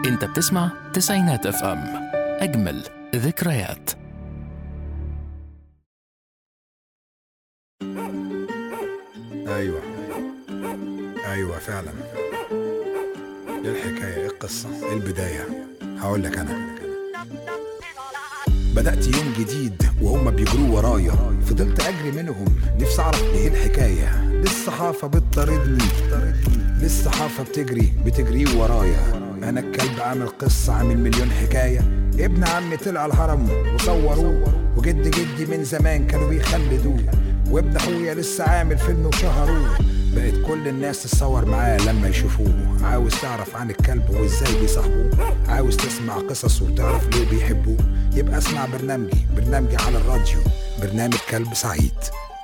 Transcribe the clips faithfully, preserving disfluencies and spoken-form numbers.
انت بتسمع تسعينات اف ام، اجمل ذكريات. ايوه ايوه فعلا. ايه الحكايه؟ ايه القصه؟ ايه البدايه؟ هقول لك. انا بدأت يوم جديد وهم بيجروا ورايا، فضلت أجري منهم نفسي أعرف إيه الحكاية. للصحافة بتطاردني، للصحافة بتجري بتجري ورايا. أنا الكلب عامل قصة، عامل مليون حكاية. ابن عمي طلع الهرم وصوروه، وجد جدي من زمان كانوا بيخلدوه، وابن أخويا لسه عامل فيلم وشهروه. بقت كل الناس تتصور معاه لما يشوفوه. عاوز تعرف عن الكلب وازاي بيصاحبوه، عاوز تسمع قصصه وتعرف ليه بيحبوه، يبقى اسمع برنامجي برنامجي على الراديو، برنامج كلب سعيد.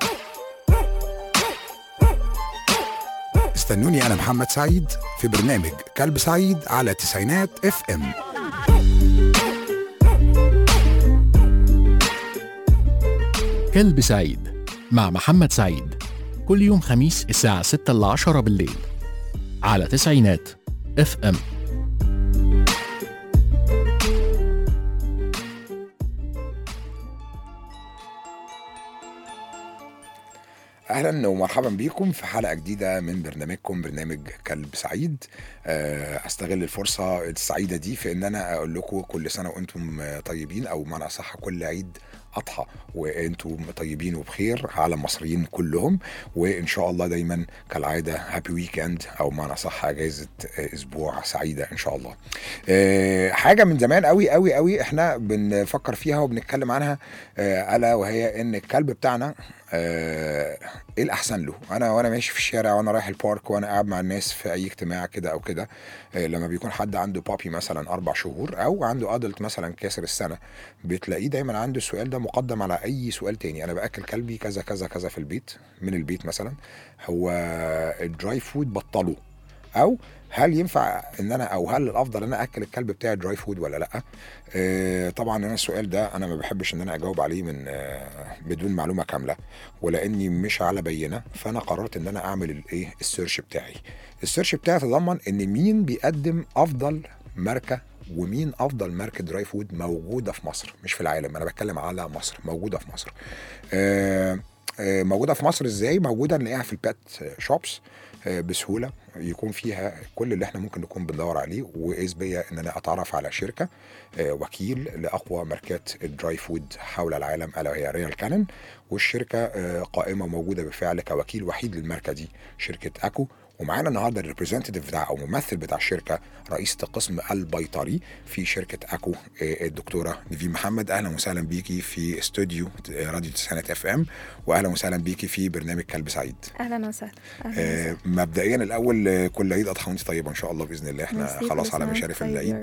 استنوني أنا محمد سعيد في برنامج كلب سعيد على تسعينات اف ام. كلب سعيد مع محمد سعيد، كل يوم خميس الساعة ستة إلى عشرة بالليل على تسعينات اف ام. اهلا ومرحبا بيكم في حلقه جديده من برنامجكم برنامج كلب سعيد. استغل الفرصه السعيده دي في ان انا اقول لكم كل سنه وانتم طيبين، او معنى اصح كل عيد اضحى وانتم طيبين وبخير على المصريين كلهم، وان شاء الله دايما كالعاده هابي ويكند، او معنى صح اجازه اسبوع سعيده ان شاء الله. حاجه من زمان قوي قوي قوي احنا بنفكر فيها وبنتكلم عنها، الا وهي ان الكلب بتاعنا ايه الاحسن له. انا وانا ماشي في الشارع، وانا رايح البارك، وانا قاعد مع الناس في اي اجتماع كده او كده، لما بيكون حد عنده بابي مثلا اربع شهور، او عنده ادلت مثلا كاسر السنه، بتلاقيه دايما عنده السؤال ده مقدم على اي سؤال تاني. انا باكل كلبي كذا كذا كذا في البيت، من البيت مثلا، هو الدراي فود بطله، او هل ينفع ان انا، او هل الافضل ان انا اكل الكلب بتاعي دراي فود ولا لا؟ آه طبعا انا السؤال ده انا ما بحبش ان انا اجاوب عليه من آه بدون معلومه كامله، ولاني مش على بينه، فانا قررت ان انا اعمل الايه السيرش بتاعي. السيرش بتاعي تضمن ان مين بيقدم افضل ماركه، ومين افضل ماركه دراي فود موجوده في مصر، مش في العالم، انا بتكلم على مصر، موجوده في مصر. آه آه موجوده في مصر ازاي؟ موجوده نلاقيها في البات شوبس بسهوله، يكون فيها كل اللي احنا ممكن نكون بندور عليه. واذ بيا ان انا اتعرف على شركه وكيل لاقوى ماركات الدراي فود حول العالم، الا وهي ريال كانن، والشركه قائمه موجوده بالفعل كوكيل وحيد للماركه دي شركه اكو. ومعانا النهارده الريبريزنتيف بتاع او ممثل بتاع الشركه، رئيسه القسم البيطري في شركه اكو، الدكتوره نيفين محمد. اهلا وسهلا بيكي في استوديو راديو تسعينات اف ام، واهلا وسهلا بيكي في برنامج كلب سعيد. اهلا وسهلا. آه مبدئيا الاول كل عيد اضحى وانت طيبه ان شاء الله باذن الله. احنا خلاص على مشارف العيد،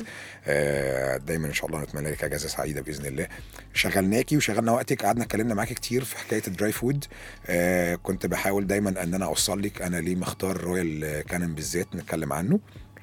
آه دايما ان شاء الله نتمنى لك اجازه سعيده باذن الله. شغلناكي وشغلنا وقتك، قعدنا اتكلمنا معاكي كتير في حكايه الدراي فود. آه كنت بحاول دايما ان انا اوصل لك انا ليه مختار رويال كانن بالذات نتكلم عنه.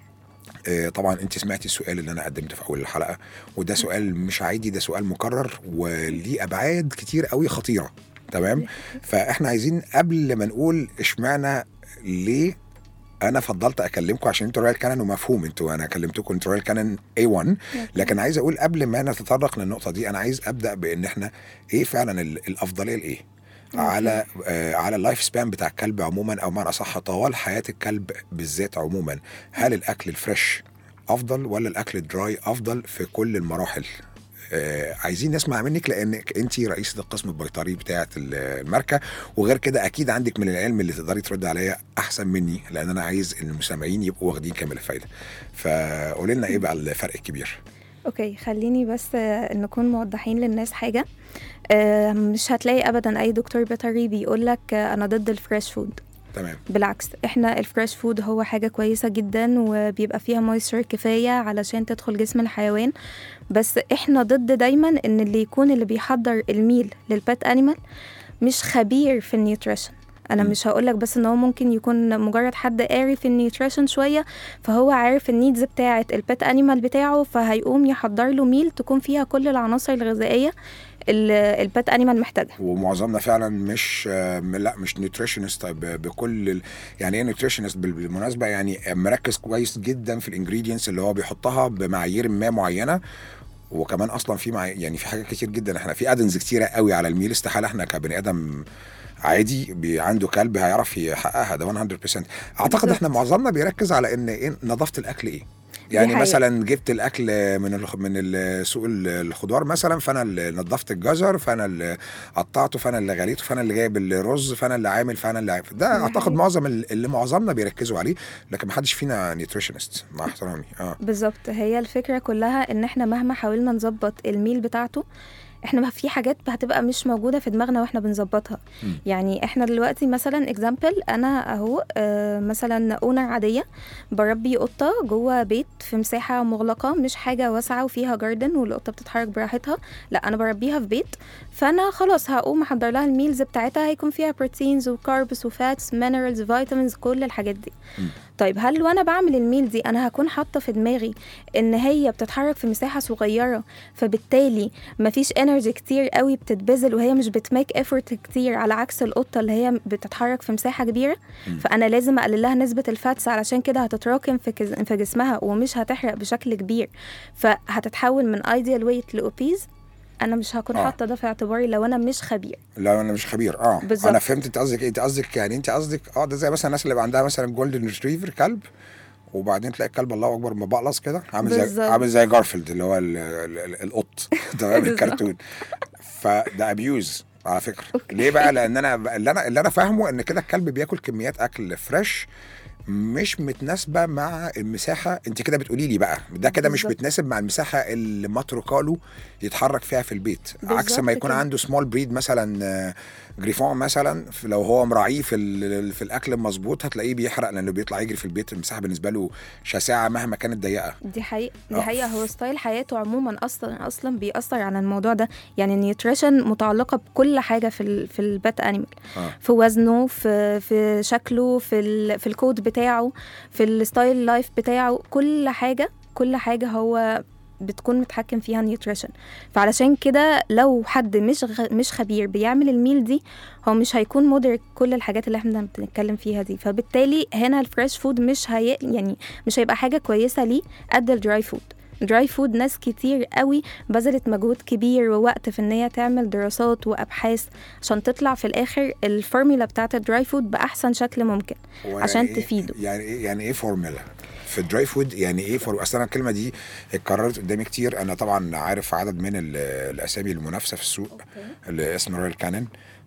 آه طبعا انت سمعتي السؤال اللي انا قدمته في اول الحلقه، وده سؤال مش عادي، ده سؤال مكرر وليه ابعاد كتير قوي خطيره. تمام. فاحنا عايزين قبل ما نقول اشمعنى ليه انا فضلت اكلمكم، عشان انتوا رويال كانن ومفهوم انتوا، انا كلمتكم انتوا رويال كانن إيه وان، لكن عايز اقول قبل ما نتطرق للنقطه دي، انا عايز ابدا بان احنا ايه فعلا الافضليه لايه على آه على اللايف سبان بتاع الكلب عموما، او معنى اصح طوال حياه الكلب بالذات عموما. هل الاكل الفريش افضل ولا الاكل الدراي افضل في كل المراحل؟ آه عايزين نسمع منك، لانك انت رئيسة القسم البيطري بتاعه الماركه، وغير كده اكيد عندك من العلم اللي تقدري ترد عليا احسن مني، لان انا عايز المستمعين يبقوا واخدين كامل الفايده. فقولي لنا ايه بقى الفرق الكبير؟ اوكي، خليني بس نكون موضحين للناس حاجه. مش هتلاقي ابدا اي دكتور بيطري بيقول لك انا ضد الفريش فود. تمام. بالعكس، احنا الفريش فود هو حاجه كويسه جدا، وبيبقى فيها مويستر كفايه علشان تدخل جسم الحيوان. بس احنا ضد دايما ان اللي يكون اللي بيحضر الميل للبات انيمال مش خبير في النيوتريشن. انا مش هقولك بس ان هو ممكن يكون مجرد حد قاري في النيوتريشن شويه، فهو عارف النيدز بتاعه البات انيمال بتاعه، فهيقوم يحضر له ميل تكون فيها كل العناصر الغذائيه البات انيمال محتاجها. ومعظمنا فعلا مش لا مش نيوتريشنست بكل ال... يعني ايه نيوتريشنست بالمناسبه؟ يعني مركز كويس جدا في الانجريدينتس اللي هو بيحطها بمعايير ما معينه. وكمان اصلا في مع... يعني في حاجات كتير جدا، احنا في ادنز كتيره قوي على الميل، استحاله احنا كبني ادم عادي بي عنده كلب هيعرف يحققها ده مية بالمية. اعتقد بالزبط. احنا معظمنا بيركز على ان ايه نظافه الاكل ايه. يعني مثلا جبت الاكل من ال من سوق الخضار مثلا، فانا اللي نظفت الجزر، فانا اللي قطعته، فانا اللي غليته، فانا اللي جايب الرز، فانا اللي عامل، فانا اللي عامل. ده اعتقد معظم اللي معظمنا بيركزوا عليه، لكن ما حدش فينا نيوتريشنست مع احترامي. اه بالظبط. هي الفكره كلها ان احنا مهما حاولنا نظبط الميل بتاعته، احنا في حاجات هتبقى مش موجوده في دماغنا واحنا بنظبطها. م. يعني احنا دلوقتي مثلا اكزامبل، انا اهو آه مثلا اونر عاديه بربي قطه جوه بيت في مساحه مغلقه، مش حاجه واسعه وفيها جاردن والقطه بتتحرك براحتها، لا انا بربيها في بيت. فانا خلاص هقوم احضر لها الميلز بتاعتها، هيكون فيها بروتينز وكاربس وفاتس مينرالز فيتامينز كل الحاجات دي. م. طيب هل وانا بعمل الميل دي انا هكون حاطه في دماغي ان هي بتتحرك في مساحه صغيره، فبالتالي مفيش انرجي كتير قوي بتتبذل وهي مش بتميك افورت كتير، على عكس القطه اللي هي بتتحرك في مساحه كبيره؟ م. فانا لازم اقلل لها نسبه الفاتس علشان كده هتتراكم في في جسمها ومش هتحرق بشكل كبير، فهتتحول من ايديال ويت لاوبيز. انا مش هكون آه. حاطه ده في اعتباري لو انا مش خبير. لو انا مش خبير اه بالزبط. انا فهمت انت قصدك ايه. انت قصدك يعني انت قصدك اه ده زي مثلا الناس اللي عندها مثلا جولدن ريتريفر كلب، وبعدين تلاقي الكلب الله اكبر ما بقلص كده، عامل زي عامل زي جارفيلد اللي هو القط تمام الكرتون. فده ابيوز على فكره. ليه بقى؟ لان انا اللي انا اللي انا فاهمه ان كده الكلب بياكل كميات اكل فريش مش متناسبه مع المساحه. انت كده بتقولي لي بقى ده كده مش متناسب مع المساحه اللي متروكه له يتحرك فيها في البيت، عكس ما يكون كده. عنده سمول بريد مثلا جريفون مثلا، لو هو مراعيه في في الاكل المظبوط هتلاقيه بيحرق، لانه بيطلع يجري في البيت المساحه بالنسبه له شاسعه مهما كانت ضيقه. دي حقيقه دي حقيقه. هو ستايل حياته عموما اصلا اصلا بيأثر على الموضوع ده. يعني النيوتريشن متعلقه بكل حاجه في ال في البات انيمال، آه. في وزنه، في في شكله، في ال في الكود بتاعه، في الستايل لايف بتاعه، كل حاجه كل حاجه هو بتكون متحكم فيها نيوتريشن. فعلشان كده لو حد مش غ... مش خبير بيعمل الميل دي، هو مش هيكون مدرك كل الحاجات اللي احنا بنتكلم فيها دي. فبالتالي هنا الفريش فود مش هي... يعني مش هيبقى حاجه كويسه ليه قد الدراي فود. دراي فود ناس كتير قوي بذلت مجهود كبير ووقت في ان هي تعمل دراسات وابحاث عشان تطلع في الاخر الفورمولا بتاعت الدراي فود باحسن شكل ممكن عشان إيه تفيده. يعني ايه يعني ايه فورمولا في الدراي فود؟ يعني ايه فور اصلا الكلمه دي اتكررت قدامي كتير. انا طبعا عارف عدد من الاسامي المنافسه في السوق اللي اسمه رويال كانن،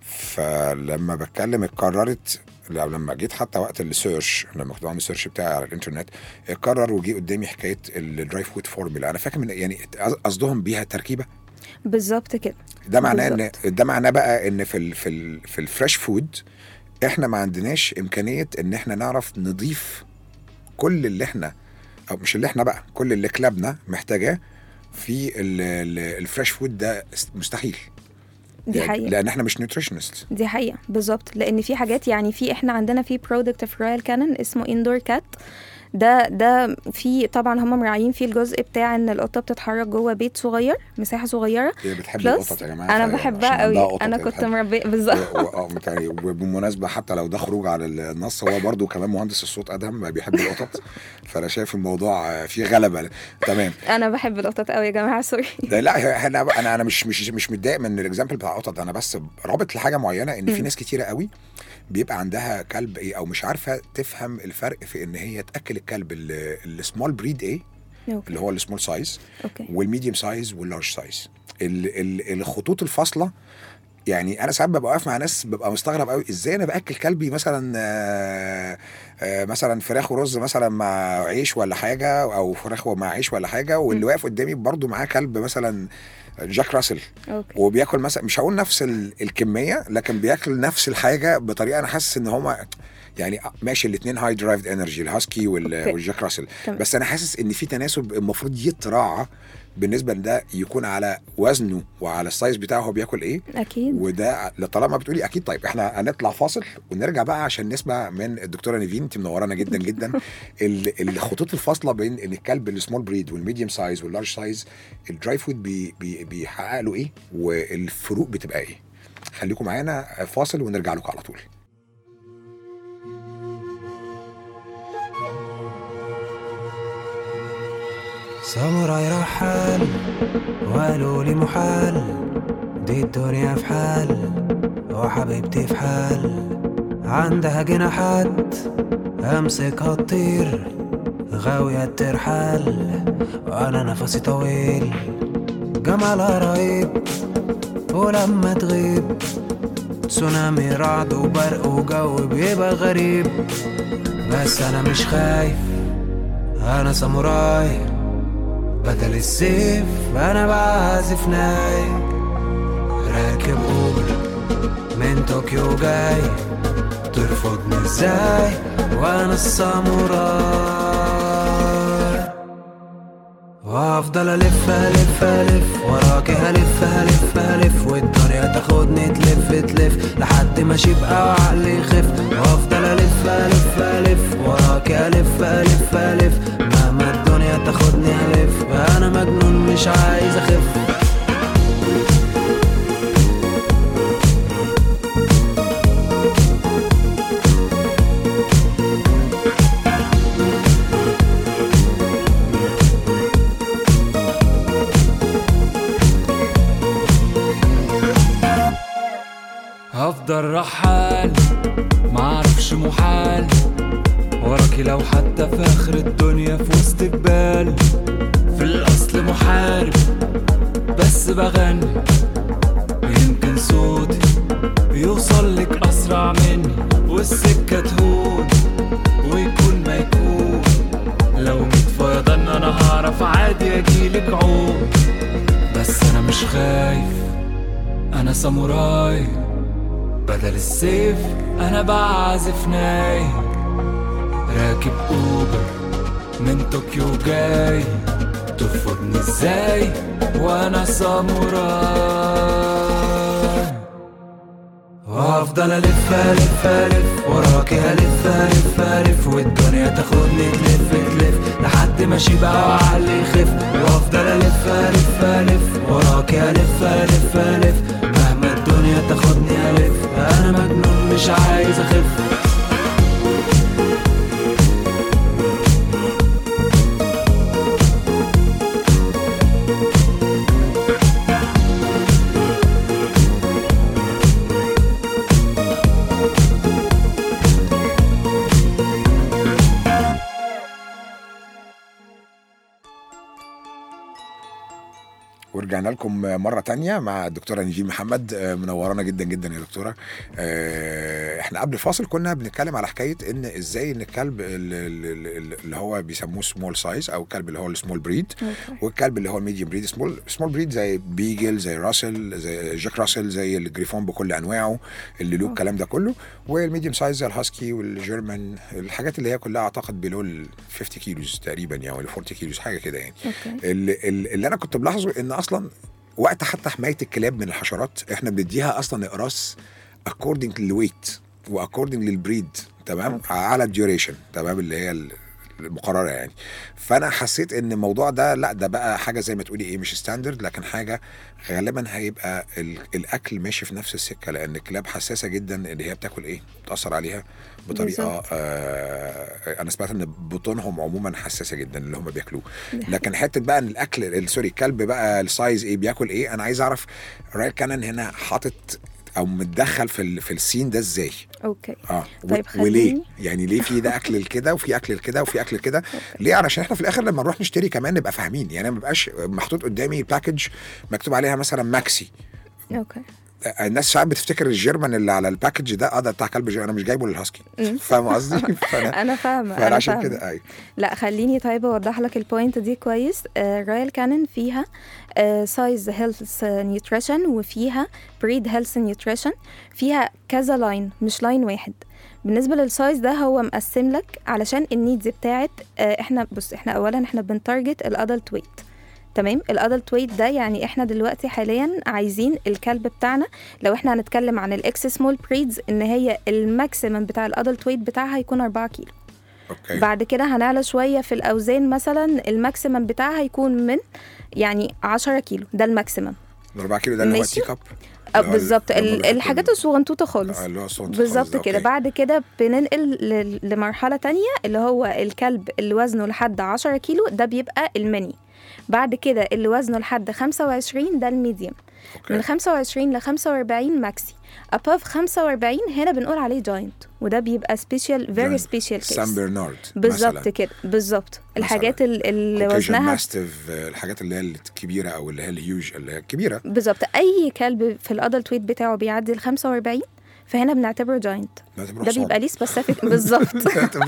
فلما بتكلم اتكررت لما جيت حتى وقت السيرش، لما كنت بعمل السيرش بتاعي على الانترنت اتكرر وجي قدامي حكايه الدراي فود فورمولا. انا فاكر من يعني قصدهم بيها تركيبه بالظبط كده. ده معناه ان ده معناه بقى ان في ال في ال في الفريش فود احنا ما عندناش امكانيه ان احنا نعرف نضيف كل اللي احنا او مش اللي احنا بقى كل اللي كلابنا محتاجاه في الفريش فود. ده مستحيل. دي يعني حقيقة. لان احنا مش نيوتريشنست. دي حقيقة بالظبط. لان في حاجات يعني في احنا عندنا في برودكت في رويال كانن اسمه اندور كات، ده ده في طبعا هم مراعيين فيه الجزء بتاع ان القطه بتتحرك جوه بيت صغير مساحه صغيره. هي بتحب القطط يا جماعه. انا بحبها قوي. انا كنت مربيه بالظبط. وبالمناسبه حتى لو ده خروج على النص، هو برضو كمان مهندس الصوت ادهم بيحب القطط، فانا شايف الموضوع فيه غلبه. تمام. انا بحب القطط قوي يا جماعه سوري. لا انا انا انا مش مش مش متضايق من الاكزامبل بتاع القطط، انا بس رابط لحاجه معينه ان في ناس كتيره قوي بيبقى عندها كلب ايه او مش عارفه تفهم الفرق في ان هي تاكل الكلب السمول بريد ايه أوكي. اللي هو السمول سايز والميديوم سايز واللارج سايز. الخطوط الفاصله يعني انا ساعات ببقى واقف مع ناس ببقى مستغرب قوي ازاي انا باكل كلبي مثلا آآ آآ مثلا فراخ ورز مثلا مع عيش ولا حاجه، او فراخ مع عيش ولا حاجه، واللي واقف قدامي برضو معاه كلب مثلا جاك راسل أوكي. وبياكل مثلا مش هقول نفس الكميه لكن بياكل نفس الحاجه بطريقه انا حاسس ان هما يعني ماشي الاثنين هاي درايفد انرجي الهاسكي والجاك راسل، بس انا حاسس ان في تناسب المفروض يتراعى بالنسبه لده، يكون على وزنه وعلى السايز بتاعه هو بياكل ايه اكيد. وده طالما بتقولي اكيد. طيب احنا هنطلع فاصل ونرجع بقى عشان نسمع من الدكتوره نيفين، انت منورانا جدا جدا. الخطوط الفاصله بين ان الكلب السمول بريد والميديوم سايز واللارج سايز الدراي فود بي بي بيحقق له ايه والفروق بتبقى ايه. خليكم معانا فاصل ونرجع لكم على طول. ساموراي رحال وقالوا لي محال، دي الدنيا في حال وحبيبتي في حال، عندها جناحات امسكها تطير، غاوية ترحال وانا نفسي طويل، جمالها رهيب ولما تغيب تسونامي رعد وبرق وجو بيبقى غريب، بس انا مش خايف انا ساموراي، بدل السيف انا بعزف ناي، راكب اوبر من طوكيو جاي، ترفضني ازاي وانا الساموراي، وافضل الف الف الف وراكي هلف هلف هلف، والدنيا تاخدني تلف تلف لحد ما اشيبقى وعقلي يخف، وافضل الف الف الف وراكي الف الف الف، مهما الدنيا تاخدني الف انا مجنون مش عايز اخف. هفضل رحال معرفش محال، وراكي لو حتى في اخر الدنيا في وسط جبال، في الاصل محارب بس بغني، ويمكن صوتي يوصل لك اسرع مني، والسكة تهون ويكون ما يكون، لو ميت فيضان انا هعرف عادي اجيلك عوم، بس انا مش خايف انا ساموراي، بدل السيف انا بعزف ناي، راكب اوبر من طوكيو جاي، ترفضني ازاي وانا ساموراي، وافضل الف الف الف وراكي هلف هلف هلف، والدنيا تاخدني تلف تلف لحد ما اشيبقى وعقلي يخف، وافضل الف الف الف وراكي هلف هلف هلف، مهما الدنيا تاخدني الف انا مجنون مش عايز اخف. ورجعنا لكم مرة تانية مع الدكتورة نيفين محمد، منورانا جدا جدا يا دكتورة. احنا قبل الفاصل كنا بنتكلم على حكاية ان ازاي ان الكلب اللي هو بيسموه سمول سايز او الكلب اللي هو السمول بريد، والكلب اللي هو الميديوم بريد. سمول سمول بريد زي بيجل زي راسل زي جاك راسل زي الجريفون بكل انواعه اللي له الكلام ده كله، والميديوم سايز زي الهاسكي والجيرمان، الحاجات اللي هي كلها اعتقد بلو ال خمسين كيلوز تقريبا يعني ولا أربعين كيلوز حاجة كده يعني. اللي, اللي انا كنت بلاحظه ان اصلا وقت حتى حماية الكلاب من الحشرات احنا بنديها اصلا اقراص according للويت واكوردنج للبريد، تمام، على الديوريشن، تمام، اللي هي المقرره يعني. فانا حسيت ان الموضوع ده لا ده بقى حاجه زي ما تقولي ايه مش ستاندرد، لكن حاجه غالبا هيبقى الاكل ماشي في نفس السكه، لان الكلاب حساسه جدا ان هي بتاكل ايه بتاثر عليها بطريقه آه انا سمعت ان بطونهم عموما حساسه جدا اللي هم بياكلوه. لكن حته بقى ان الاكل سوري الكلب بقى السايز ايه بياكل ايه، انا عايز اعرف رايل كانن هنا حاطط او متدخل في في السين ده ازاي. اوكي اه طيب وليه يعني ليه في ده اكل كده وفي اكل كده وفي اكل كده ليه؟ علشان احنا في الاخر لما نروح نشتري كمان نبقى فاهمين يعني، ما بقاش محطوط قدامي باكج مكتوب عليها مثلا ماكسي. اوكي الناس ساعات بتفتكر الجيرمان اللي على الباكج ده اه ده بتاع كلب جيرمان، انا مش جايبه للهاسكي، فاهم قصدي؟ فانا انا فاهمه فانا عشان كده اي لا خليني طيب اوضح لك البوينت دي كويس. رايل كانن فيها سايز هيلث نيوتريشن وفيها بريد هيلث نيوتريشن، فيها كذا لاين مش لاين واحد، بالنسبه للسايز ده هو مقسم لك علشان النيدز بتاعت آه احنا بص احنا اولا احنا بنتارجت الادلت ويت. تمام. الادلت ويت ده يعني احنا دلوقتي حاليا عايزين الكلب بتاعنا، لو احنا هنتكلم عن الاكس سمول بريدز، ان هي الماكسيمم بتاع الادلت ويت بتاعها يكون أربعة كيلو. أوكي. بعد كده هنعلى شويه في الاوزان، مثلا الماكسيمم بتاعها يكون من يعني عشرة كيلو، ده الماكسيمم. أربعة كيلو ده اللي هو التي كاب بالظبط، الحاجات الصغنطوطه خالص. بالظبط كده. بعد كده بننقل لمرحله تانية اللي هو الكلب اللي وزنه لحد عشرة كيلو، ده بيبقى الميني. بعد كده اللي وزنه لحد خمسة وعشرين ده الميديوم. من خمسة وعشرين ل خمسة وأربعين ماكسي. above خمسة وأربعين هنا بنقول عليه جاينت، وده بيبقى سبيشال فيري سبيشال كيس. سان برنارد بالظبط كده. بالظبط الحاجات اللي وزنها ماستيف، الحاجات اللي هي الكبيره او اللي هي الهيوج اللي هي الكبيره. بالظبط. اي كلب في الادلت ويت بتاعه بيعدي ال خمسة وأربعين فهنا بنعتبره جاينت. ده بيبقى ليه سبيسيفيك. بالظبط.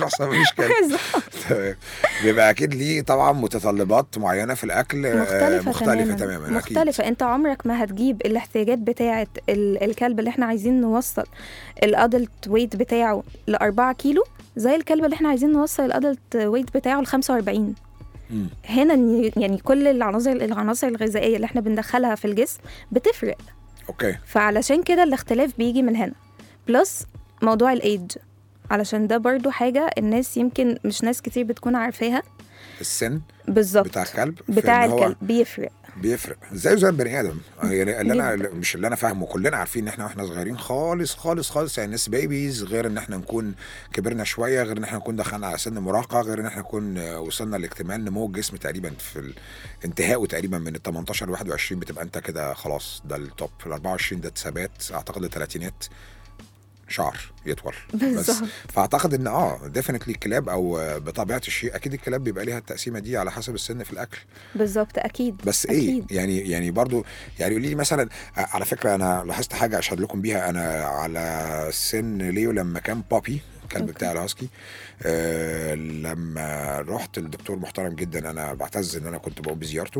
بيبقى اكيد ليه طبعا متطلبات معينه في الاكل مختلفه, مختلفة تماما, تماما. مختلفه. أكيد. انت عمرك ما هتجيب الاحتياجات بتاعه الكلب اللي احنا عايزين نوصل الادلت ويت بتاعه ل أربعة كيلو زي الكلب اللي احنا عايزين نوصل الادلت ويت بتاعه ل خمسة وأربعين. م. هنا يعني كل العناصر العناصر الغذائيه اللي احنا بندخلها في الجسم بتفرق. اوكي. فعلشان كده الاختلاف بيجي من هنا. بلس موضوع الايدج، علشان ده برضو حاجة الناس يمكن مش ناس كتير بتكون عارفاها. السن بالظبط بتاع الكلب بتاع الكلب بيفرق بيفرق زيه زي البني ادم. يعني اللي انا مش اللي انا فاهمه، كلنا عارفين ان احنا واحنا صغيرين خالص خالص خالص يعني ناس بيبيز، غير ان احنا نكون كبرنا شويه، غير ان احنا نكون دخلنا على سن مراهقه، غير ان احنا نكون وصلنا لاكتمال نمو الجسم تقريبا في انتهائه تقريبا من ال تمنتاشر ل واحد وعشرين بتبقى انت كده خلاص ده التوب. ال أربعة وعشرين ده ثبات، اعتقد الثلاثينات شعر يطول بس. فاعتقد ان اه ديفينتلي الكلاب او بطبيعه الشيء اكيد الكلاب بيبقى ليها التقسيمه دي على حسب السن في الاكل. بالظبط. اكيد. بس أكيد. ايه يعني يعني برضو يعني قولي لي مثلا، على فكره انا لاحظت حاجه اشهد لكم بيها. انا على سن ليو لما كان بابي الكلب بتاع الهاسكي، آه لما رحت للدكتور محترم جدا، انا بعتز ان انا كنت بقوم بزيارته،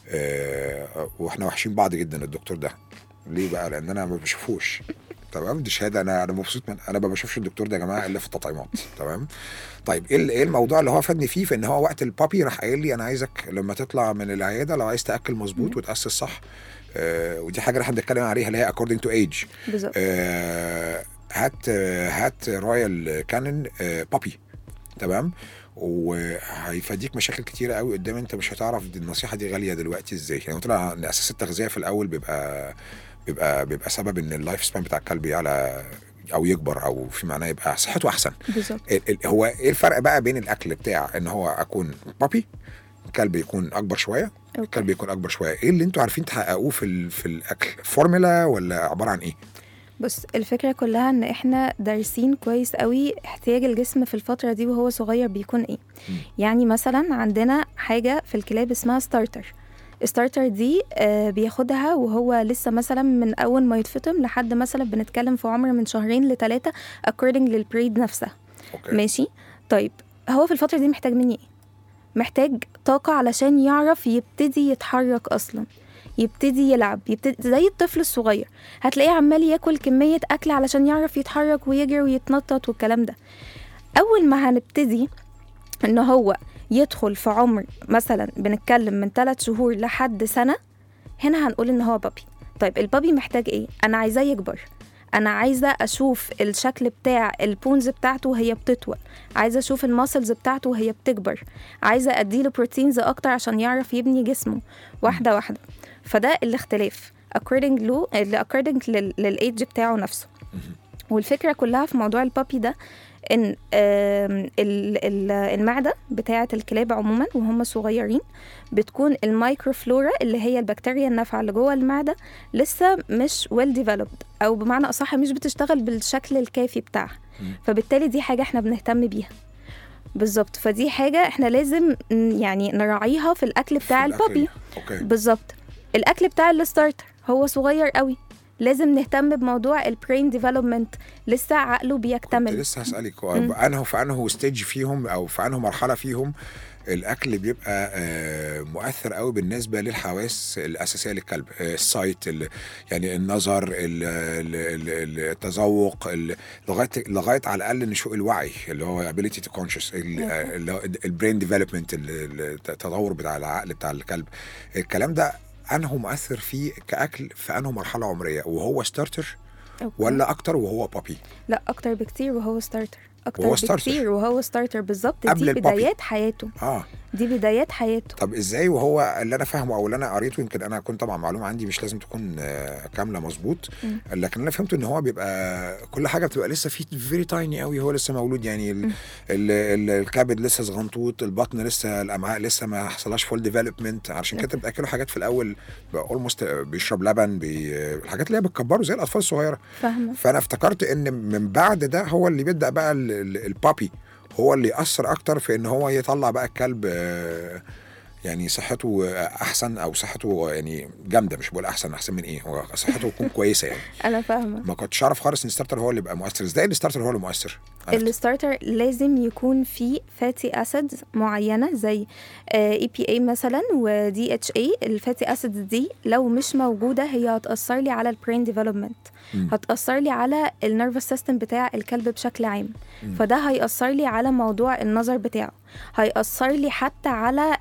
آه واحنا وحشين بعض جدا الدكتور ده. ليه بقى؟ لان انا ما بشوفوش. تمام. دي شهاده انا انا مبسوط من انا ما بشوفش الدكتور ده يا جماعه الا في التطعيمات. تمام. طيب ايه ايه الموضوع اللي هو فادني فيه؟ في ان هو وقت البابي راح قايل لي انا عايزك لما تطلع من العياده لو عايز تاكل مظبوط وتاسس صح، آه ودي حاجه احنا بنتكلم عليها اللي هي according to age. بالظبط. آه هات هات رويال كانن آه بابي. تمام. وهيفاديك مشاكل كتيره قوي قدام. انت مش هتعرف دي النصيحه دي غاليه دلوقتي ازاي. يعني طلع ان اساس التغذيه في الاول بيبقى بيبقى بيبقى سبب ان اللايف سبان بتاع الكلب يعلى او يكبر، او في معناه يبقى صحته احسن. بالظبط. هو ايه الفرق بقى بين الاكل بتاع ان هو اكون بابي، الكلب يكون اكبر شويه، الكلب يكون اكبر شويه، ايه اللي انتوا عارفين تحققوه في في الاكل؟ فورمولا ولا عباره عن ايه؟ بص، الفكره كلها ان احنا دارسين كويس قوي احتياج الجسم في الفتره دي وهو صغير بيكون ايه. م. يعني مثلا عندنا حاجه في الكلاب اسمها ستارتر. ستارتر دي آه بياخدها وهو لسه مثلا من اول ما يتفطم لحد مثلا بنتكلم في عمر من شهرين لثلاثه according للبريد نفسها. أوكي. ماشي. طيب هو في الفتره دي محتاج مني ايه؟ محتاج طاقه علشان يعرف يبتدي يتحرك اصلا، يبتدي يلعب، يبتدي زي الطفل الصغير هتلاقيه عمال ياكل كميه اكل علشان يعرف يتحرك ويجري ويتنطط والكلام ده. اول ما هنبتدي ان هو يدخل في عمر مثلا بنتكلم من ثلاث شهور لحد سنة، هنا هنقول ان هو بابي. طيب البابي محتاج ايه؟ انا عايزاه يكبر، انا عايزة اشوف الشكل بتاع البونز بتاعته وهي بتطول، عايزة اشوف الماسلز بتاعته وهي بتكبر، عايزة اديله بروتينز اكتر عشان يعرف يبني جسمه واحدة واحدة. فده الاختلاف according له according للايدج بتاعه نفسه. والفكرة كلها في موضوع البابي ده ان المعدة بتاعة الكلاب عموما وهم صغيرين بتكون المايكروفلورا اللي هي البكتيريا النافعة اللي جوه المعدة لسه مش well developed، او بمعنى اصح مش بتشتغل بالشكل الكافي بتاعها. فبالتالي دي حاجة احنا بنهتم بيها. بالظبط. فدي حاجة احنا لازم يعني نراعيها في الاكل بتاع البابي. بالظبط. الاكل بتاع الستارتر هو صغير قوي، لازم نهتم بموضوع البرين ديفلوبمنت، لسه عقله كنت بيكتمل. لسه هسألك انه في انه ستيج فيهم او في انه مرحله فيهم الاكل بيبقى آه، مؤثر قوي بالنسبه للحواس الاساسيه للكلب، آه، السايت ال- يعني النظر، ال- ال- ال- التذوق، ال- لغايه لغايه على الاقل نشوء الوعي اللي هو ability to conscious، ال- آه، اللي هو البرين ديفلوبمنت، التطور بتاع العقل بتاع الكلب. الكلام ده انه مؤثر فيه كاكل في انه مرحله عمريه، وهو ستارتر أوكي. ولا اكتر وهو بابي؟ لا اكتر بكتير وهو ستارتر، اكتر وهو بكتير ستارتر. وهو ستارتر بالظبط. قبل دي البابي. بدايات حياته، اه دي بدايات حياته. طب ازاي وهو اللي انا فاهمه او اللي انا قريته، يمكن انا كنت طبعا معلومه عندي مش لازم تكون آه، كامله مظبوط، لكن انا فهمت ان هو بيبقى كل حاجه بتبقى لسه فيه فيري تايني قوي، هو لسه مولود يعني ال ال ال الكبد لسه صغنطوط، البطن لسه، الامعاء لسه ما حصلهاش فول ديفلوبمنت، علشان كده بتاكلوا حاجات في الاول اولموست بيشرب لبن، بي الحاجات اللي هي بتكبره زي الاطفال الصغيره. فاهمه. فانا افتكرت ان من بعد ده هو اللي بيبدا بقى ال- ال- البابي هو اللي يأثر اكتر في ان هو يطلع بقى الكلب آه، يعني صحته احسن، او صحته يعني جامده، مش بقول احسن احسن من ايه، هو صحته تكون كويسه يعني. انا فاهمه. ما كنتش اعرف خالص ان الستارتر هو اللي بيبقى مؤثر. ازاي الستارتر هو اللي مؤثر؟ عرفت. الستارتر لازم يكون فيه فاتي اسيدز معينه زي اي بي اي مثلا ودي اتش اي. الفاتي اسيدز دي لو مش موجوده هي هتاثر لي على البرين ديفلوبمنت، هتاثر لي على النيرفس سيستم بتاع الكلب بشكل عام. م. فده هياثر لي على موضوع النظر بتاعه، هياثر لي حتى على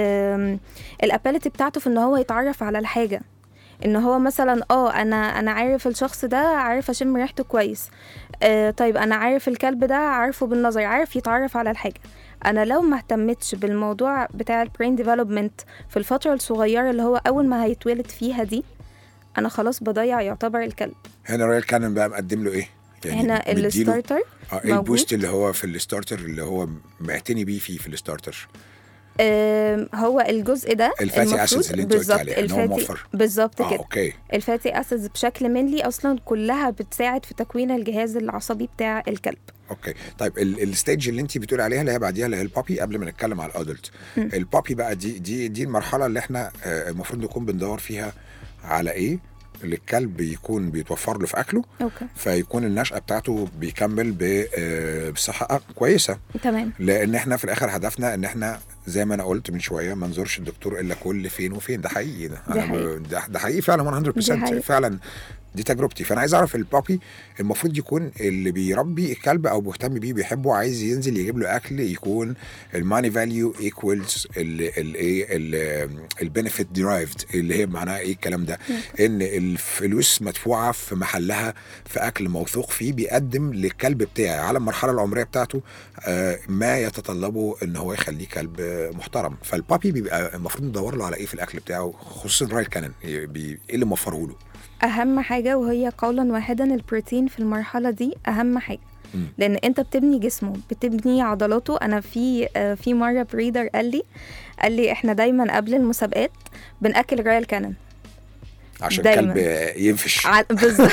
الابيليتي بتاعته في ان هو يتعرف على الحاجه، ان هو مثلا اه انا انا عارف الشخص ده، عارف اشم ريحته كويس، آه طيب انا عارف الكلب ده، عارفه بالنظر، عارف يتعرف على الحاجه. انا لو ما اهتمتش بالموضوع بتاع البرين ديفلوبمنت في الفتره الصغيره اللي هو اول ما هيتولد فيها دي، انا خلاص بضيع يعتبر الكلب. هنا رويال كانن بقى مقدم له ايه؟ يعني هنا الستارتر اه ايه البوست اللي هو في الستارتر اللي هو معتني بيه فيه في الستارتر؟ هو الجزء ده الفاتي اسيدز اللي انت قلت عليه ان هو موفر بالظبط آه كده. اوكي. الفاتي اسيدز بشكل منلي اصلا كلها بتساعد في تكوين الجهاز العصبي بتاع الكلب. اوكي طيب الستيج اللي انت بتقول عليها اللي هي بعديها اللي هي البابي، قبل ما نتكلم على الادلت، البابي بقى دي دي دي المرحله اللي احنا المفروض نكون بندور فيها على ايه؟ اللي الكلب يكون بيتوفر له في اكله. أوكي. فيكون النشأة بتاعته بيكمل بصحة كويسة. تمام. لان احنا في الاخر هدفنا ان احنا زي ما انا قلت من شويه ما نزورش الدكتور الا كل فين وفين. ده حقيقي، ده ده حقيقي, ده, ده حقيقي فعلا مية بالمية فعلا، دي تجربتي. فانا عايز اعرف البابي المفروض يكون اللي بيربي الكلب او مهتم بيه بيحبه، عايز ينزل يجيب له اكل يكون الماني فاليو ايكوالز الايه البنفيت ديرايفد، اللي هي معناها ايه الكلام ده؟ ان الفلوس مدفوعه في محلها في اكل موثوق فيه بيقدم للكلب بتاعي على المرحله العمريه بتاعته آه ما يتطلبه ان هو يخليه كلب محترم. فالبابي بيبقى المفروض ندور له على ايه في الاكل بتاعه، خصوصا رويال كانن ايه اللي موفره له؟ اهم حاجه وهي قولا واحدا البروتين في المرحله دي اهم حاجه. م. لان انت بتبني جسمه، بتبني عضلاته. انا في في مره بريدر قال لي قال لي احنا دايما قبل المسابقات بناكل رويال كانن عشان الكلب ينفش. ع... بالظبط